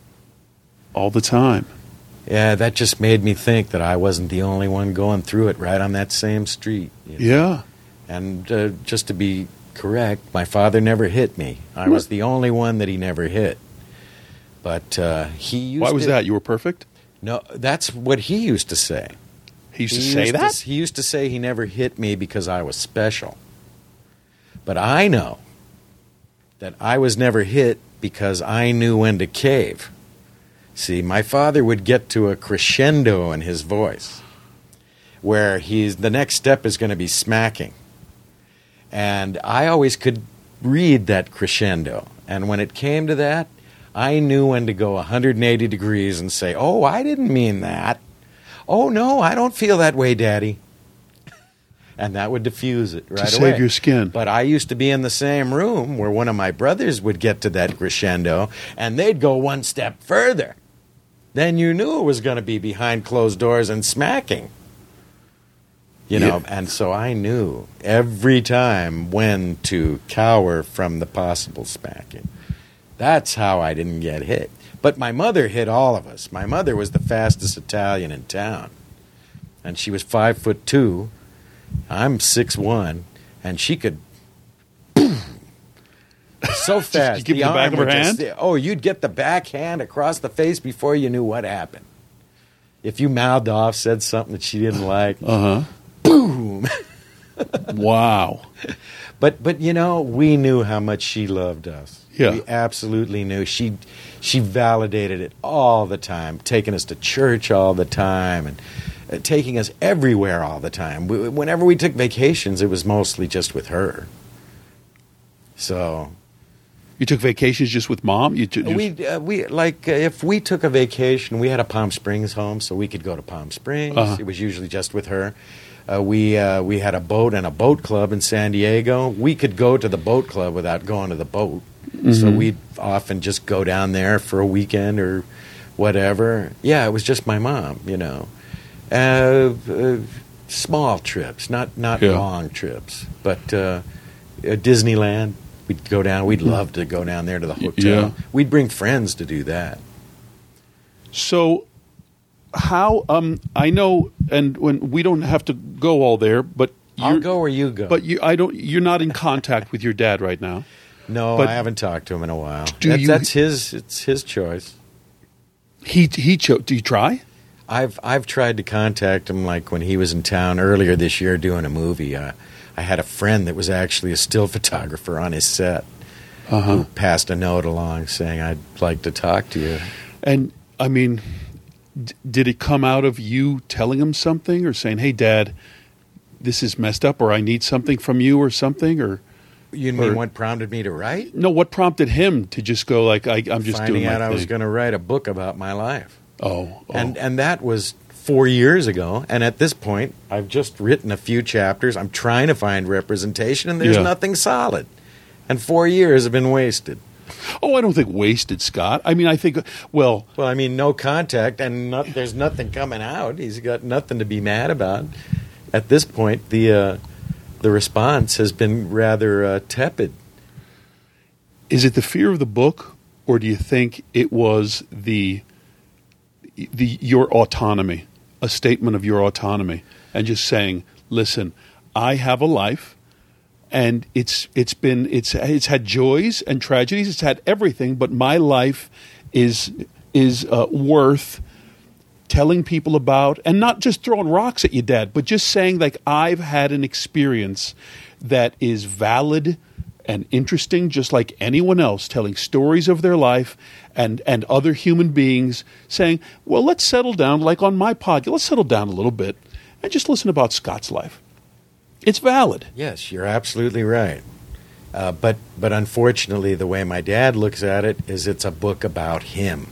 all the time. Yeah, that just made me think that I wasn't the only one going through it right on that same street. you know. Yeah. And uh, just to be correct, my father never hit me. I was the only one that he never hit. But uh, he used Why was to, that? You were perfect? No, that's what he used to say. He used he to say used that? To, he used to say he never hit me because I was special. But I know that I was never hit because I knew when to cave. See, my father would get to a crescendo in his voice where he's the next step is going to be smacking. And I always could read that crescendo. And when it came to that, I knew when to go one hundred eighty degrees and say, oh, I didn't mean that. Oh, no, I don't feel that way, Daddy. And that would diffuse it right to away. save your skin. But I used to be in the same room where one of my brothers would get to that crescendo, and they'd go one step further. Then you knew it was going to be behind closed doors and smacking. You know, Yeah. and so I knew every time when to cower from the possible smacking. That's how I didn't get hit. But my mother hit all of us. My mother was the fastest Italian in town. And she was five foot two. I'm six one, and she could so fast. you give the the back arm of her would just- hand? oh, you'd get the backhand across the face before you knew what happened. If you mouthed off, said something that she didn't like, Uh-huh. boom. Wow. But but you know, we knew how much she loved us. Yeah. We absolutely knew. She she validated it all the time, taking us to church all the time, and uh, taking us everywhere all the time. We, whenever we took vacations, it was mostly just with her. So You took vacations just with Mom? You ju- just, we uh, we like uh, if we took a vacation, we had a Palm Springs home, so we could go to Palm Springs. Uh-huh. It was usually just with her. Uh, we uh, we had a boat and a boat club in San Diego. We could go to the boat club without going to the boat, Mm-hmm. so we'd often just go down there for a weekend or whatever. Yeah, it was just my mom, you know. Uh, uh, small trips, not not Yeah. long trips, but uh, uh, Disneyland. We'd go down. We'd love to go down there to the hotel. Yeah. We'd bring friends to do that. So, how? Um, I know, and when we don't have to go all there, but I'll you're, go where you go. But you, I don't. You're not in contact with your dad right now. no, but- I haven't talked to him in a while. Do that's, you- that's his. It's his choice. He he chose. Do you try? I've I've tried to contact him like when he was in town earlier this year doing a movie. Uh, I had a friend that was actually a still photographer on his set Uh-huh. who passed a note along saying, "I'd like to talk to you." And I mean, d- did it come out of you telling him something, or saying, "Hey, Dad, this is messed up," or "I need something from you," or something, or You mean Or- what prompted me to write? no? What prompted him to just go like, I, "I'm just Finding doing my out I was thing"? going to write a book about my life. Oh, oh. And and that was four years ago. And at this point, I've just written a few chapters. I'm trying to find representation, and there's Yeah. nothing solid. And four years have been wasted. oh, I don't think wasted, Scott. I mean, I think well, Well, I mean, no contact, and not, there's nothing coming out. He's got nothing to be mad about. at this point, the uh, the response has been rather uh, tepid. Is it the fear of the book, or do you think it was the the your autonomy, a statement of your autonomy, and just saying, "Listen, I have a life, and it's it's been it's it's had joys and tragedies, it's had everything, but my life is is uh, worth telling people about, and not just throwing rocks at you, Dad, but just saying, like, I've had an experience that is valid and interesting, just like anyone else, telling stories of their life and, and other human beings, saying, well, let's settle down, like on my podcast, let's settle down a little bit and just listen about Scott's life. It's valid. Yes, you're absolutely right. Uh, but but unfortunately, the way my dad looks at it is it's a book about him.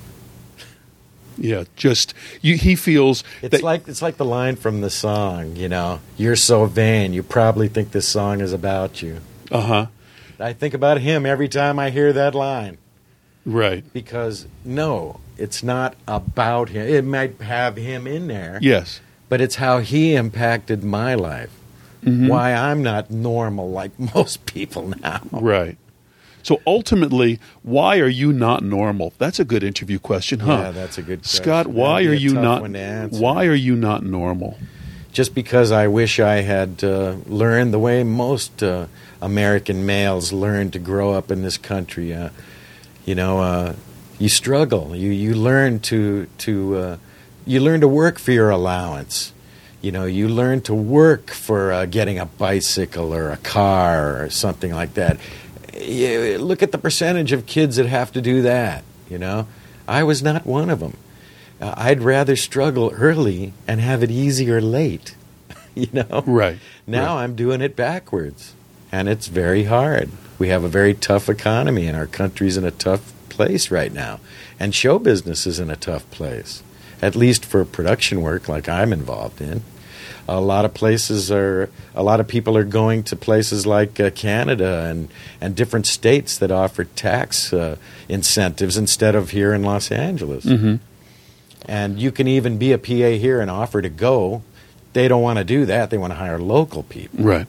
Yeah, just you, he feels it's that, like it's like the line from the song. You know, you're so vain. You probably think this song is about you. Uh huh. I think about him every time I hear that line. Right. Because no, it's not about him. It might have him in there. Yes. But it's how he impacted my life. Mm-hmm. Why I'm not normal like most people now. Right. So ultimately, why are you not normal? That's a good interview question, huh? Yeah, that's a good question. Scott, why That'd are be a you tough not one to answer. why are you not normal? Just because I wish I had uh, learned the way most uh, American males learn to grow up in this country. Uh, you know, uh, you struggle. You you learn to to uh, you learn to work for your allowance. You know, you learn to work for uh, getting a bicycle or a car or something like that. You look at the percentage of kids that have to do that. You know, I was not one of them. Uh, I'd rather struggle early and have it easier late. You know, right? Now right. I'm doing it backwards, and it's very hard. We have a very tough economy, and our country's in a tough place right now, and show business is in a tough place. At least for production work like I'm involved in. A lot of places are, a lot of people are going to places like uh, Canada and, and different states that offer tax uh, incentives instead of here in Los Angeles. Mm-hmm. And you can even be a P A here and offer to go. They don't want to do that. They want to hire local people. Right.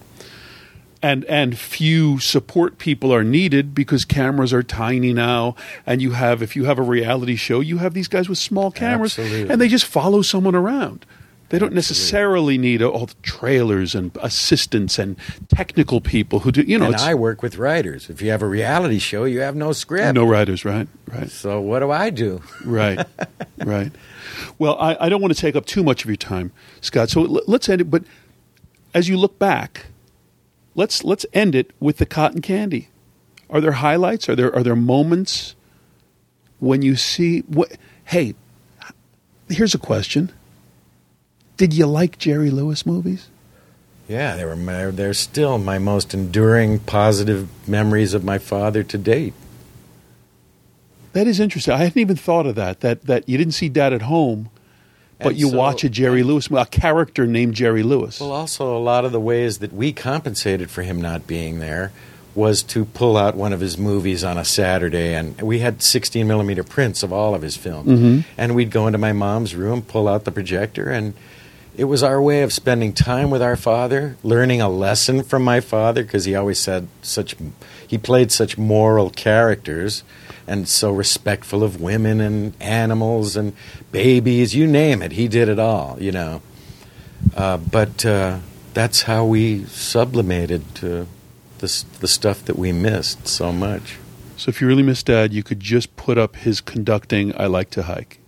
And and few support people are needed because cameras are tiny now, and you have if you have a reality show, you have these guys with small cameras, Absolutely. and they just follow someone around. They don't Absolutely. necessarily need all the trailers and assistants and technical people who do. You know, And it's, I work with writers. If you have a reality show, you have no script. no writers, right? Right. So what do I do? Right, right. Well, I, I don't want to take up too much of your time, Scott. So l- let's end it. But as you look back, let's let's end it with the cotton candy. Are there highlights? Are there are there moments when you see what? Hey, here's a question: did you like Jerry Lewis movies? Yeah, they were. My, they're still my most enduring, positive memories of my father to date. That is interesting. I hadn't even thought of that. That that you didn't see Dad at home, but And you so- watch a Jerry Lewis, a character named Jerry Lewis. Well, also a lot of the ways that we compensated for him not being there was to pull out one of his movies on a Saturday, and we had sixteen millimeter prints of all of his films, Mhm. and we'd go into my mom's room, pull out the projector, and it was our way of spending time with our father, learning a lesson from my father, because he always said such, he played such moral characters, and so respectful of women and animals and babies, you name it, he did it all, you know. Uh, but uh, that's how we sublimated uh, the, the stuff that we missed so much. So if you really miss Dad, you could just put up his conducting I Like to Hike.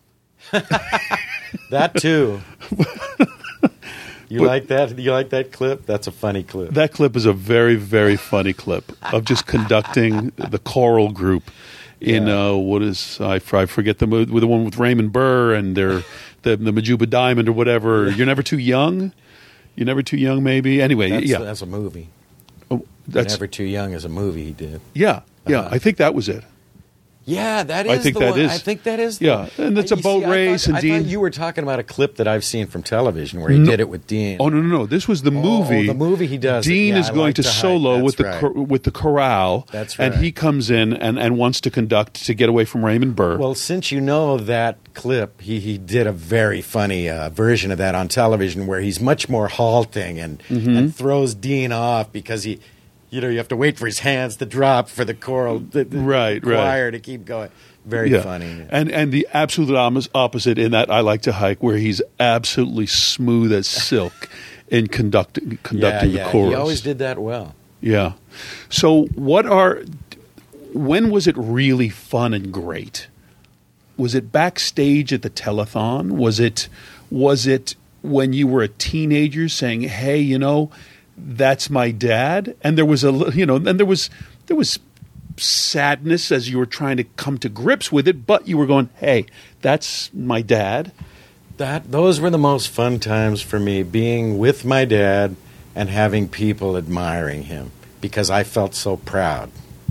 That too. You But- like that? You like that clip? That's a funny clip. That clip is a very, very funny clip of just conducting the choral group in, Yeah. uh, what is, I, I forget the mo- the one with Raymond Burr and their, the, the Majuba Diamond or whatever. You're Never Too Young? You're Never Too Young, maybe? Anyway, That's, yeah. that's a movie. Oh, that's, Never Too Young is a movie he did. yeah, yeah. Uh-huh. I think that was it. Yeah, that is I think the that one. is. I think that is. The Yeah, and it's a You boat see, I race, thought, and I Dean. thought you were talking about a clip that I've seen from television where he No. did it with Dean. Oh no, no, no! This was the movie. the movie he does it. Dean Yeah, is I going like to to hike. solo That's with the right. chor- with the chorale. That's And right. he comes in and, and wants to conduct to get away from Raymond Burr. Well, since you know that clip, he, he did a very funny uh, version of that on television where he's much more halting and, Mm-hmm. and throws Dean off because he, you know, you have to wait for his hands to drop for the choral, the, the Right, choir right. to keep going. Very Yeah. funny. And and the absolute om- opposite in that I Like to Hike, where he's absolutely smooth as silk in conducting conducting yeah, yeah. the chorus. He always did that well. Yeah. So what are when was it really fun and great? Was it backstage at the telethon? Was it was it when you were a teenager saying, "Hey, you know, that's my dad"? And there was a li- you know, and there was there was sadness as you were trying to come to grips with it, but you were going, "Hey, that's my dad." That those were the most fun times for me, being with my dad and having people admiring him because I felt so proud.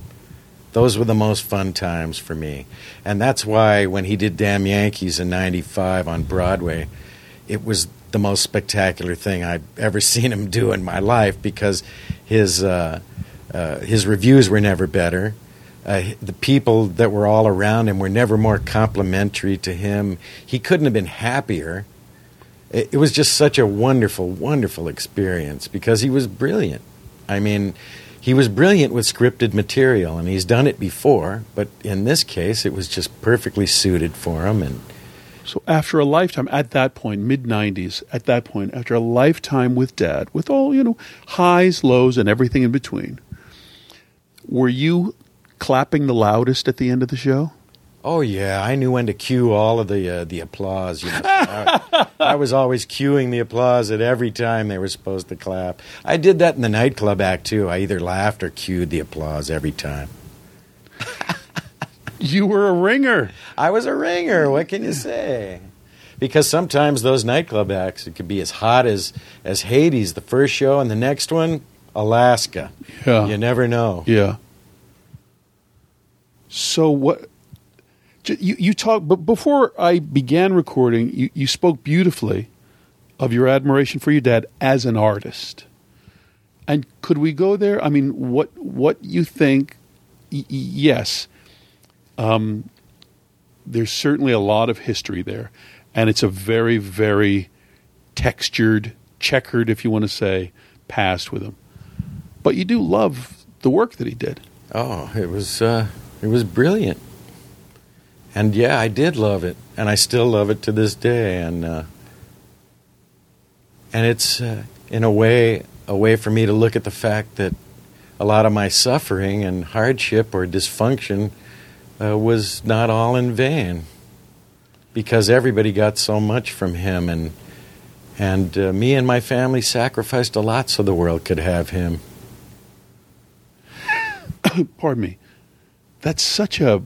Those were the most fun times for me. And that's why when he did Damn Yankees in ninety-five on Broadway, it was the most spectacular thing I've ever seen him do in my life because his uh, uh, his reviews were never better. Uh, the people that were all around him were never more complimentary to him. He couldn't have been happier. It, it was just such a wonderful, wonderful experience because he was brilliant. I mean, he was brilliant with scripted material, and he's done it before, but in this case, it was just perfectly suited for him. And So after a lifetime, at that point, mid nineties, at that point, after a lifetime with Dad, with all, you know, highs, lows, and everything in between, were you clapping the loudest at the end of the show? oh yeah, I knew when to cue all of the uh, the applause. You know, I, I was always cueing the applause at every time they were supposed to clap. I did that in the nightclub act too. I either laughed or cued the applause every time. You were a ringer. I was a ringer. What can you say? Because sometimes those nightclub acts, it could be as hot as as Hades, the first show, and the next one, Alaska. Yeah. You never know. Yeah. So what? j- You you talk, but before I began recording, you, you spoke beautifully of your admiration for your dad as an artist. And could we go there? I mean, what what you think? Y- y- yes, um, there's certainly a lot of history there, and it's a very very textured, checkered, if you want to say, past with him. But you do love the work that he did. Oh, it was uh, it was brilliant. And yeah, I did love it, and I still love it to this day. And uh, and it's uh, in a way a way for me to look at the fact that a lot of my suffering and hardship or dysfunction uh, was not all in vain, because everybody got so much from him, and and uh, me and my family sacrificed a lot so the world could have him. Pardon me. That's such a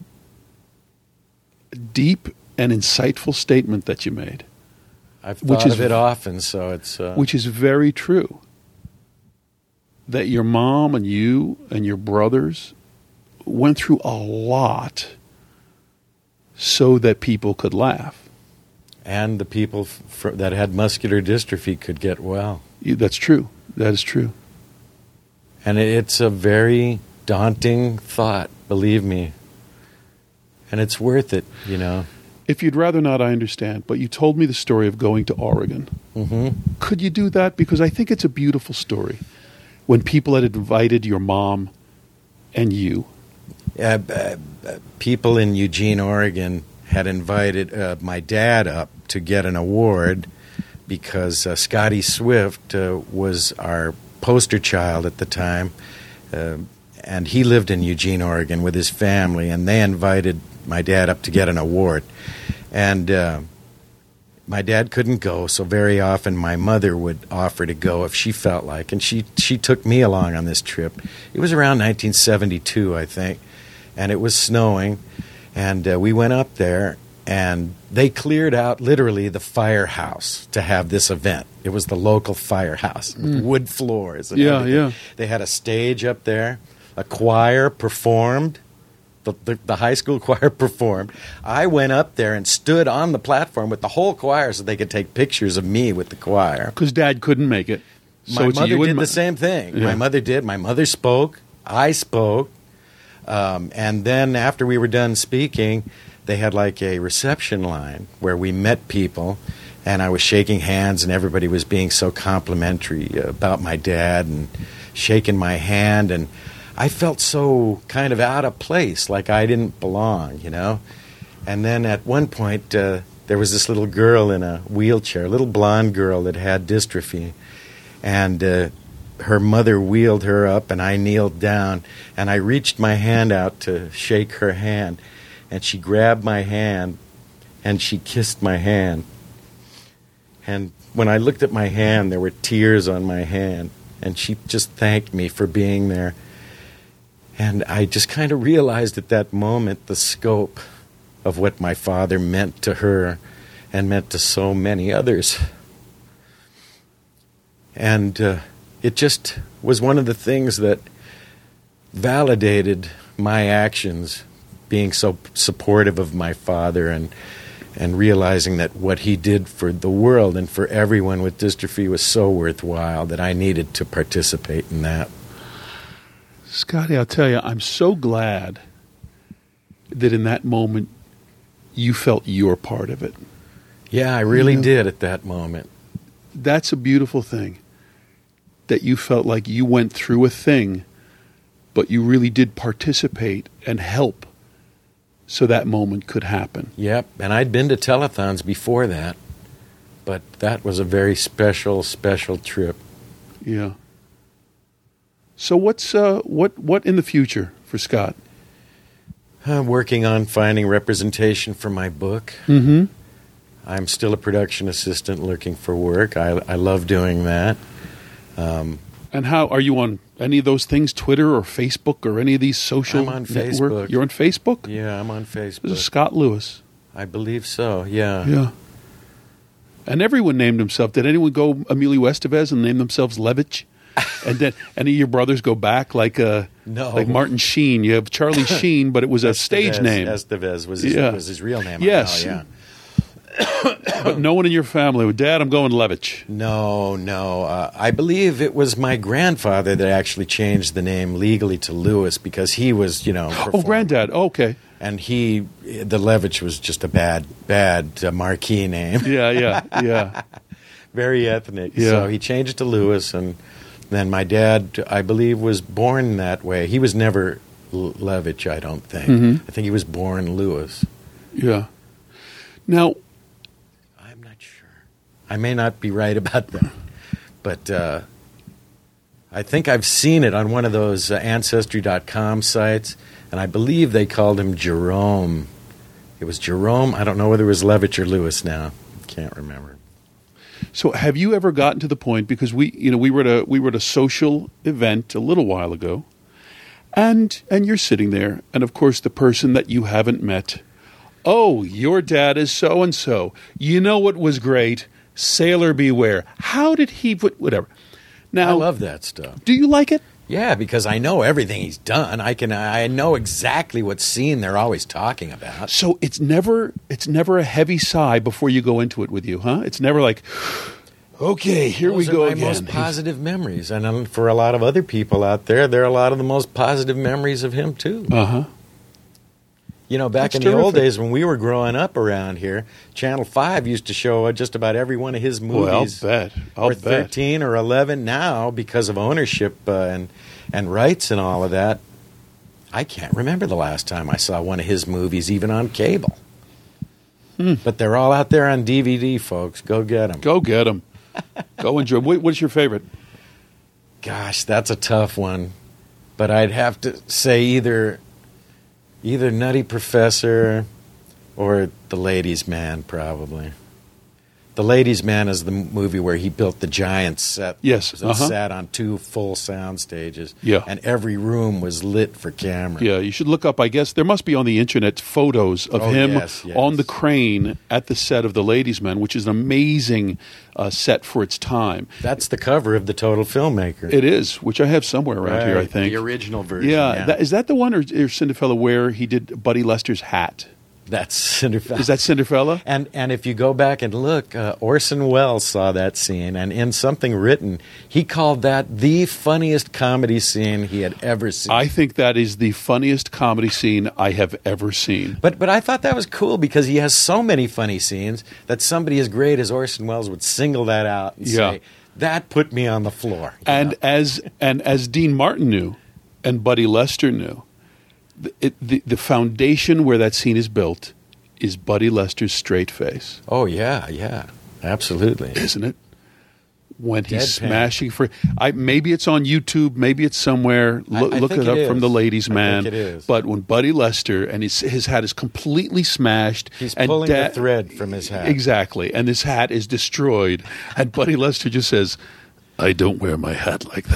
deep and insightful statement that you made, I've Which thought is of it v- often, so it's uh, which is very true. That your mom and you and your brothers went through a lot so that people could laugh. and the people f- fr- that had muscular dystrophy could get well. You- That's true. That is true. And it, it's a very daunting thought, believe me. And it's worth it, you know. If you'd rather not, I understand. But you told me the story of going to Oregon. hmm Could you do that? Because I think it's a beautiful story. When people had invited your mom and you. Uh, uh, uh, people in Eugene, Oregon, had invited uh, my dad up to get an award because uh, Scotty Swift uh, was our poster child at the time, uh, and he lived in Eugene, Oregon with his family, and they invited my dad up to get an award. And uh, my dad couldn't go, so very often my mother would offer to go if she felt like, and she, she took me along on this trip. It was around nineteen seventy-two, I think, and it was snowing, and uh, we went up there, and they cleared out literally the firehouse to have this event. It was the local firehouse with wood floors and Yeah, everything. yeah. They had a stage up there, a choir performed, the, the, the high school choir performed. I went up there and stood on the platform with the whole choir so they could take pictures of me with the choir. Because Dad couldn't make it. So My it's mother you did and the Ma- same thing. Yeah. My mother did. My mother spoke. I spoke. Um, and then after we were done speaking, they had like a reception line where we met people. And I was shaking hands, and everybody was being so complimentary about my dad and shaking my hand. And I felt so kind of out of place, like I didn't belong, you know. And then at one point, uh, there was this little girl in a wheelchair, a little blonde girl that had dystrophy. And uh, her mother wheeled her up, and I kneeled down. And I reached my hand out to shake her hand. And she grabbed my hand, and she kissed my hand. And when I looked at my hand, there were tears on my hand. And she just thanked me for being there. And I just kind of realized at that moment the scope of what my father meant to her and meant to so many others. And uh, it just was one of the things that validated my actions, being so supportive of my father and and realizing that what he did for the world and for everyone with dystrophy was so worthwhile that I needed to participate in that. Scotty, I'll tell you, I'm so glad that in that moment you felt your part of it. Yeah, I really You know, did at that moment. That's a beautiful thing, that you felt like you went through a thing, but you really did participate and help so that moment could happen. Yep, and I'd been to telethons before that, but that was a very special, special trip. Yeah. So what's uh, what what in the future for Scott? I'm working on finding representation for my book. Mm-hmm. I'm still a production assistant looking for work. I, I love doing that. Um, And how are you on any of those things, Twitter or Facebook or any of these social I'm on network? Facebook. You're on Facebook? yeah, I'm on This is Facebook. Scott Lewis. I believe so, yeah. Yeah. And everyone named himself. Did anyone go Emilio Estevez and name themselves Levitch? And then any of your brothers go back like uh, No. like Martin Sheen? You have Charlie Sheen, but it was a stage Estevez- name. Estevez was his, Yeah. was his real name. Yes. I know, yeah. But no one in your family. Dad, I'm going Levitch. No, no. Uh, I believe it was my grandfather that actually changed the name legally to Lewis because he was, you know. Oh, perform- Granddad. Oh, okay. And he, the Levitch was just a bad, bad uh, marquee name. Yeah, yeah, yeah. Very ethnic. Yeah. So he changed it to Lewis, and then my dad, I believe, was born that way. He was never L- Levitch, I don't think. Mhm. I think he was born Lewis. Yeah. Now, I'm not sure. I may not be right about that, but uh, I think I've seen it on one of those uh, Ancestry dot com sites, and I believe they called him Jerome. It was Jerome. I don't know whether it was Levitch or Lewis now. Can't remember. so have you ever gotten to the point, because we, you know, we were at a we were at a social event a little while ago, and and you're sitting there, and of course the person that you haven't met, oh, your dad is so and so. You know what was great? Sailor Beware. How did he put whatever? Now, I love that stuff. do you like it? Yeah, because I know everything he's done. I can. I know exactly what scene they're always talking about. So it's never it's never a heavy sigh before you go into it with you, huh? It's never like, okay, here Those we go are my again. most positive memories, and um, for a lot of other people out there, they're a lot of the most positive memories of him too. Uh huh. You know, back That's in the old terrific. days when we were growing up around here, Channel Five used to show uh, just about every one of his movies. Well, I'll bet. I'll or bet. thirteen or eleven now because of ownership uh, and and rights and all of that. I can't remember the last time I saw one of his movies even on cable. Hmm. But they're all out there on D V D, folks. Go get them. Go get them. Go enjoy. What, what's your favorite? Gosh, that's a tough one. But I'd have to say either either Nutty Professor or The Ladies' Man, probably. The Ladies' Man is the movie where he built the giant set. Yes, It uh-huh. sat on two full sound stages. Yeah. And every room was lit for camera. Yeah, you should look up, I guess, there must be on the internet photos of Oh, him yes, yes. on the crane at the set of The Ladies' Man, which is an amazing uh, set for its time. That's the cover of The Total Filmmaker. It is, which I have somewhere around here, I Right, think. The original version. yeah, Yeah, That, is that the one, or, or Cinderfella, where he did Buddy Lester's hat? that's Cinderfella. Is that Cinderfella? And and if you go back and look, uh, Orson Welles saw that scene, and in Something Written, he called that the funniest comedy scene he had ever seen. I think that is the funniest comedy scene I have ever seen. But but I thought that was cool because he has so many funny scenes that somebody as great as Orson Welles would single that out and Yeah. say, that put me on the floor. you And know? as and as Dean Martin knew, and Buddy Lester knew, the, it, the the foundation where that scene is built is Buddy Lester's straight face, Oh, yeah, yeah, absolutely. isn't it? When he's Deadpan. smashing for, I maybe it's on YouTube, maybe it's somewhere. I- Look, I look think it up it from is. The Ladies' I Man. think it is. But when Buddy Lester and his his hat is completely smashed, He's and pulling Da- the thread from his hat. exactly, and this hat is destroyed, and Buddy Lester just says, "I don't wear my hat like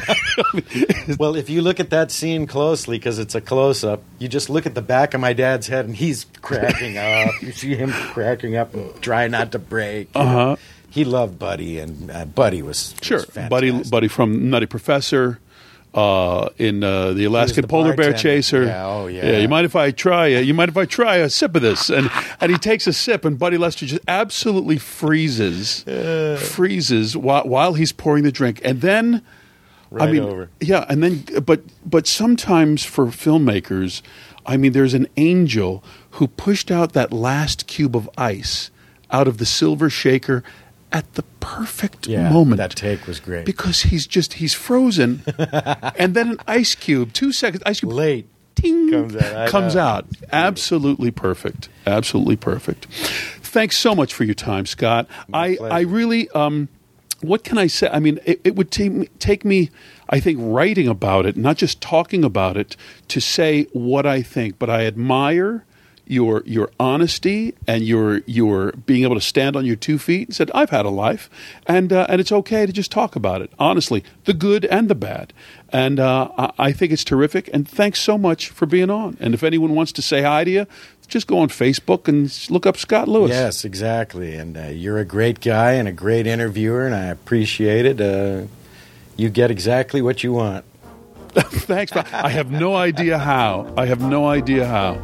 that." Well, if you look at that scene closely, because it's a close-up, you just look at the back of my dad's head, and he's cracking up. You see him cracking up and try not to break. you know. Uh-huh. He loved Buddy, and uh, Buddy was, Sure, was fantastic. Buddy, Buddy from Nutty Professor, uh, in uh, the Alaskan the Polar Bear bartender. Chaser. Yeah, oh, yeah. You mind if I try? A, you mind if I try a sip of this? And and he takes a sip, and Buddy Lester just absolutely freezes, freezes while while he's pouring the drink, and then. Right I mean, over. yeah, and then, but but sometimes for filmmakers, I mean, there's an angel who pushed out that last cube of ice out of the silver shaker at the perfect Yeah, moment. that take was great. Because he's just he's frozen, and then an ice cube, two seconds, ice cube, Late. ting, Comes out. I comes know. out. Absolutely perfect. Absolutely perfect. Thanks so much for your time, Scott. I pleasure. I really. Um, What can I say? I mean, it, it would take me, take me, I think, writing about it, not just talking about it, to say what I think. But I admire your your honesty and your your being able to stand on your two feet and said, I've had a life, and uh, and it's okay to just talk about it honestly, the good and the bad. And uh, I, I think it's terrific. And thanks so much for being on. And if anyone wants to say hi to you, just go on Facebook and look up Scott Lewis. Yes, exactly. And uh, you're a great guy and a great interviewer, and I appreciate it. Uh, you get exactly what you want. Thanks. Bob. I have no idea how. I have no idea how.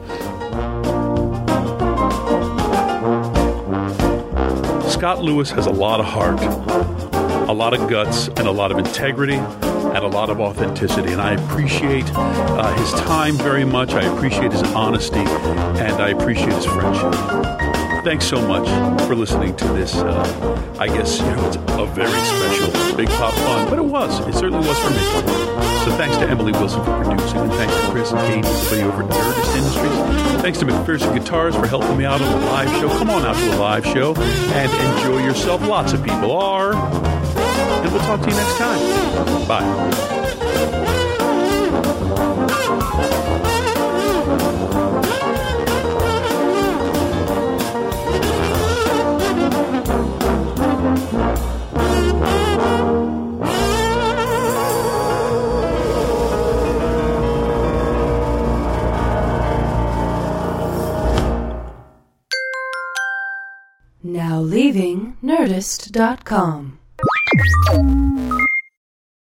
Scott Lewis has a lot of heart, a lot of guts, and a lot of integrity, and a lot of authenticity. And I appreciate uh, his time very much. I appreciate his honesty, and I appreciate his friendship. Thanks so much for listening to this. Uh, I guess, you know, it's a very special Big Pop Fun, but it was. It certainly was for me. So thanks to Emily Wilson for producing, and thanks to Chris and Kate, everybody over at Nerdist Industries. Thanks to McPherson Guitars for helping me out on the live show. Come on out to the live show and enjoy yourself. Lots of people are. And we'll talk to you next time. Bye. Now leaving Nerdist dot com.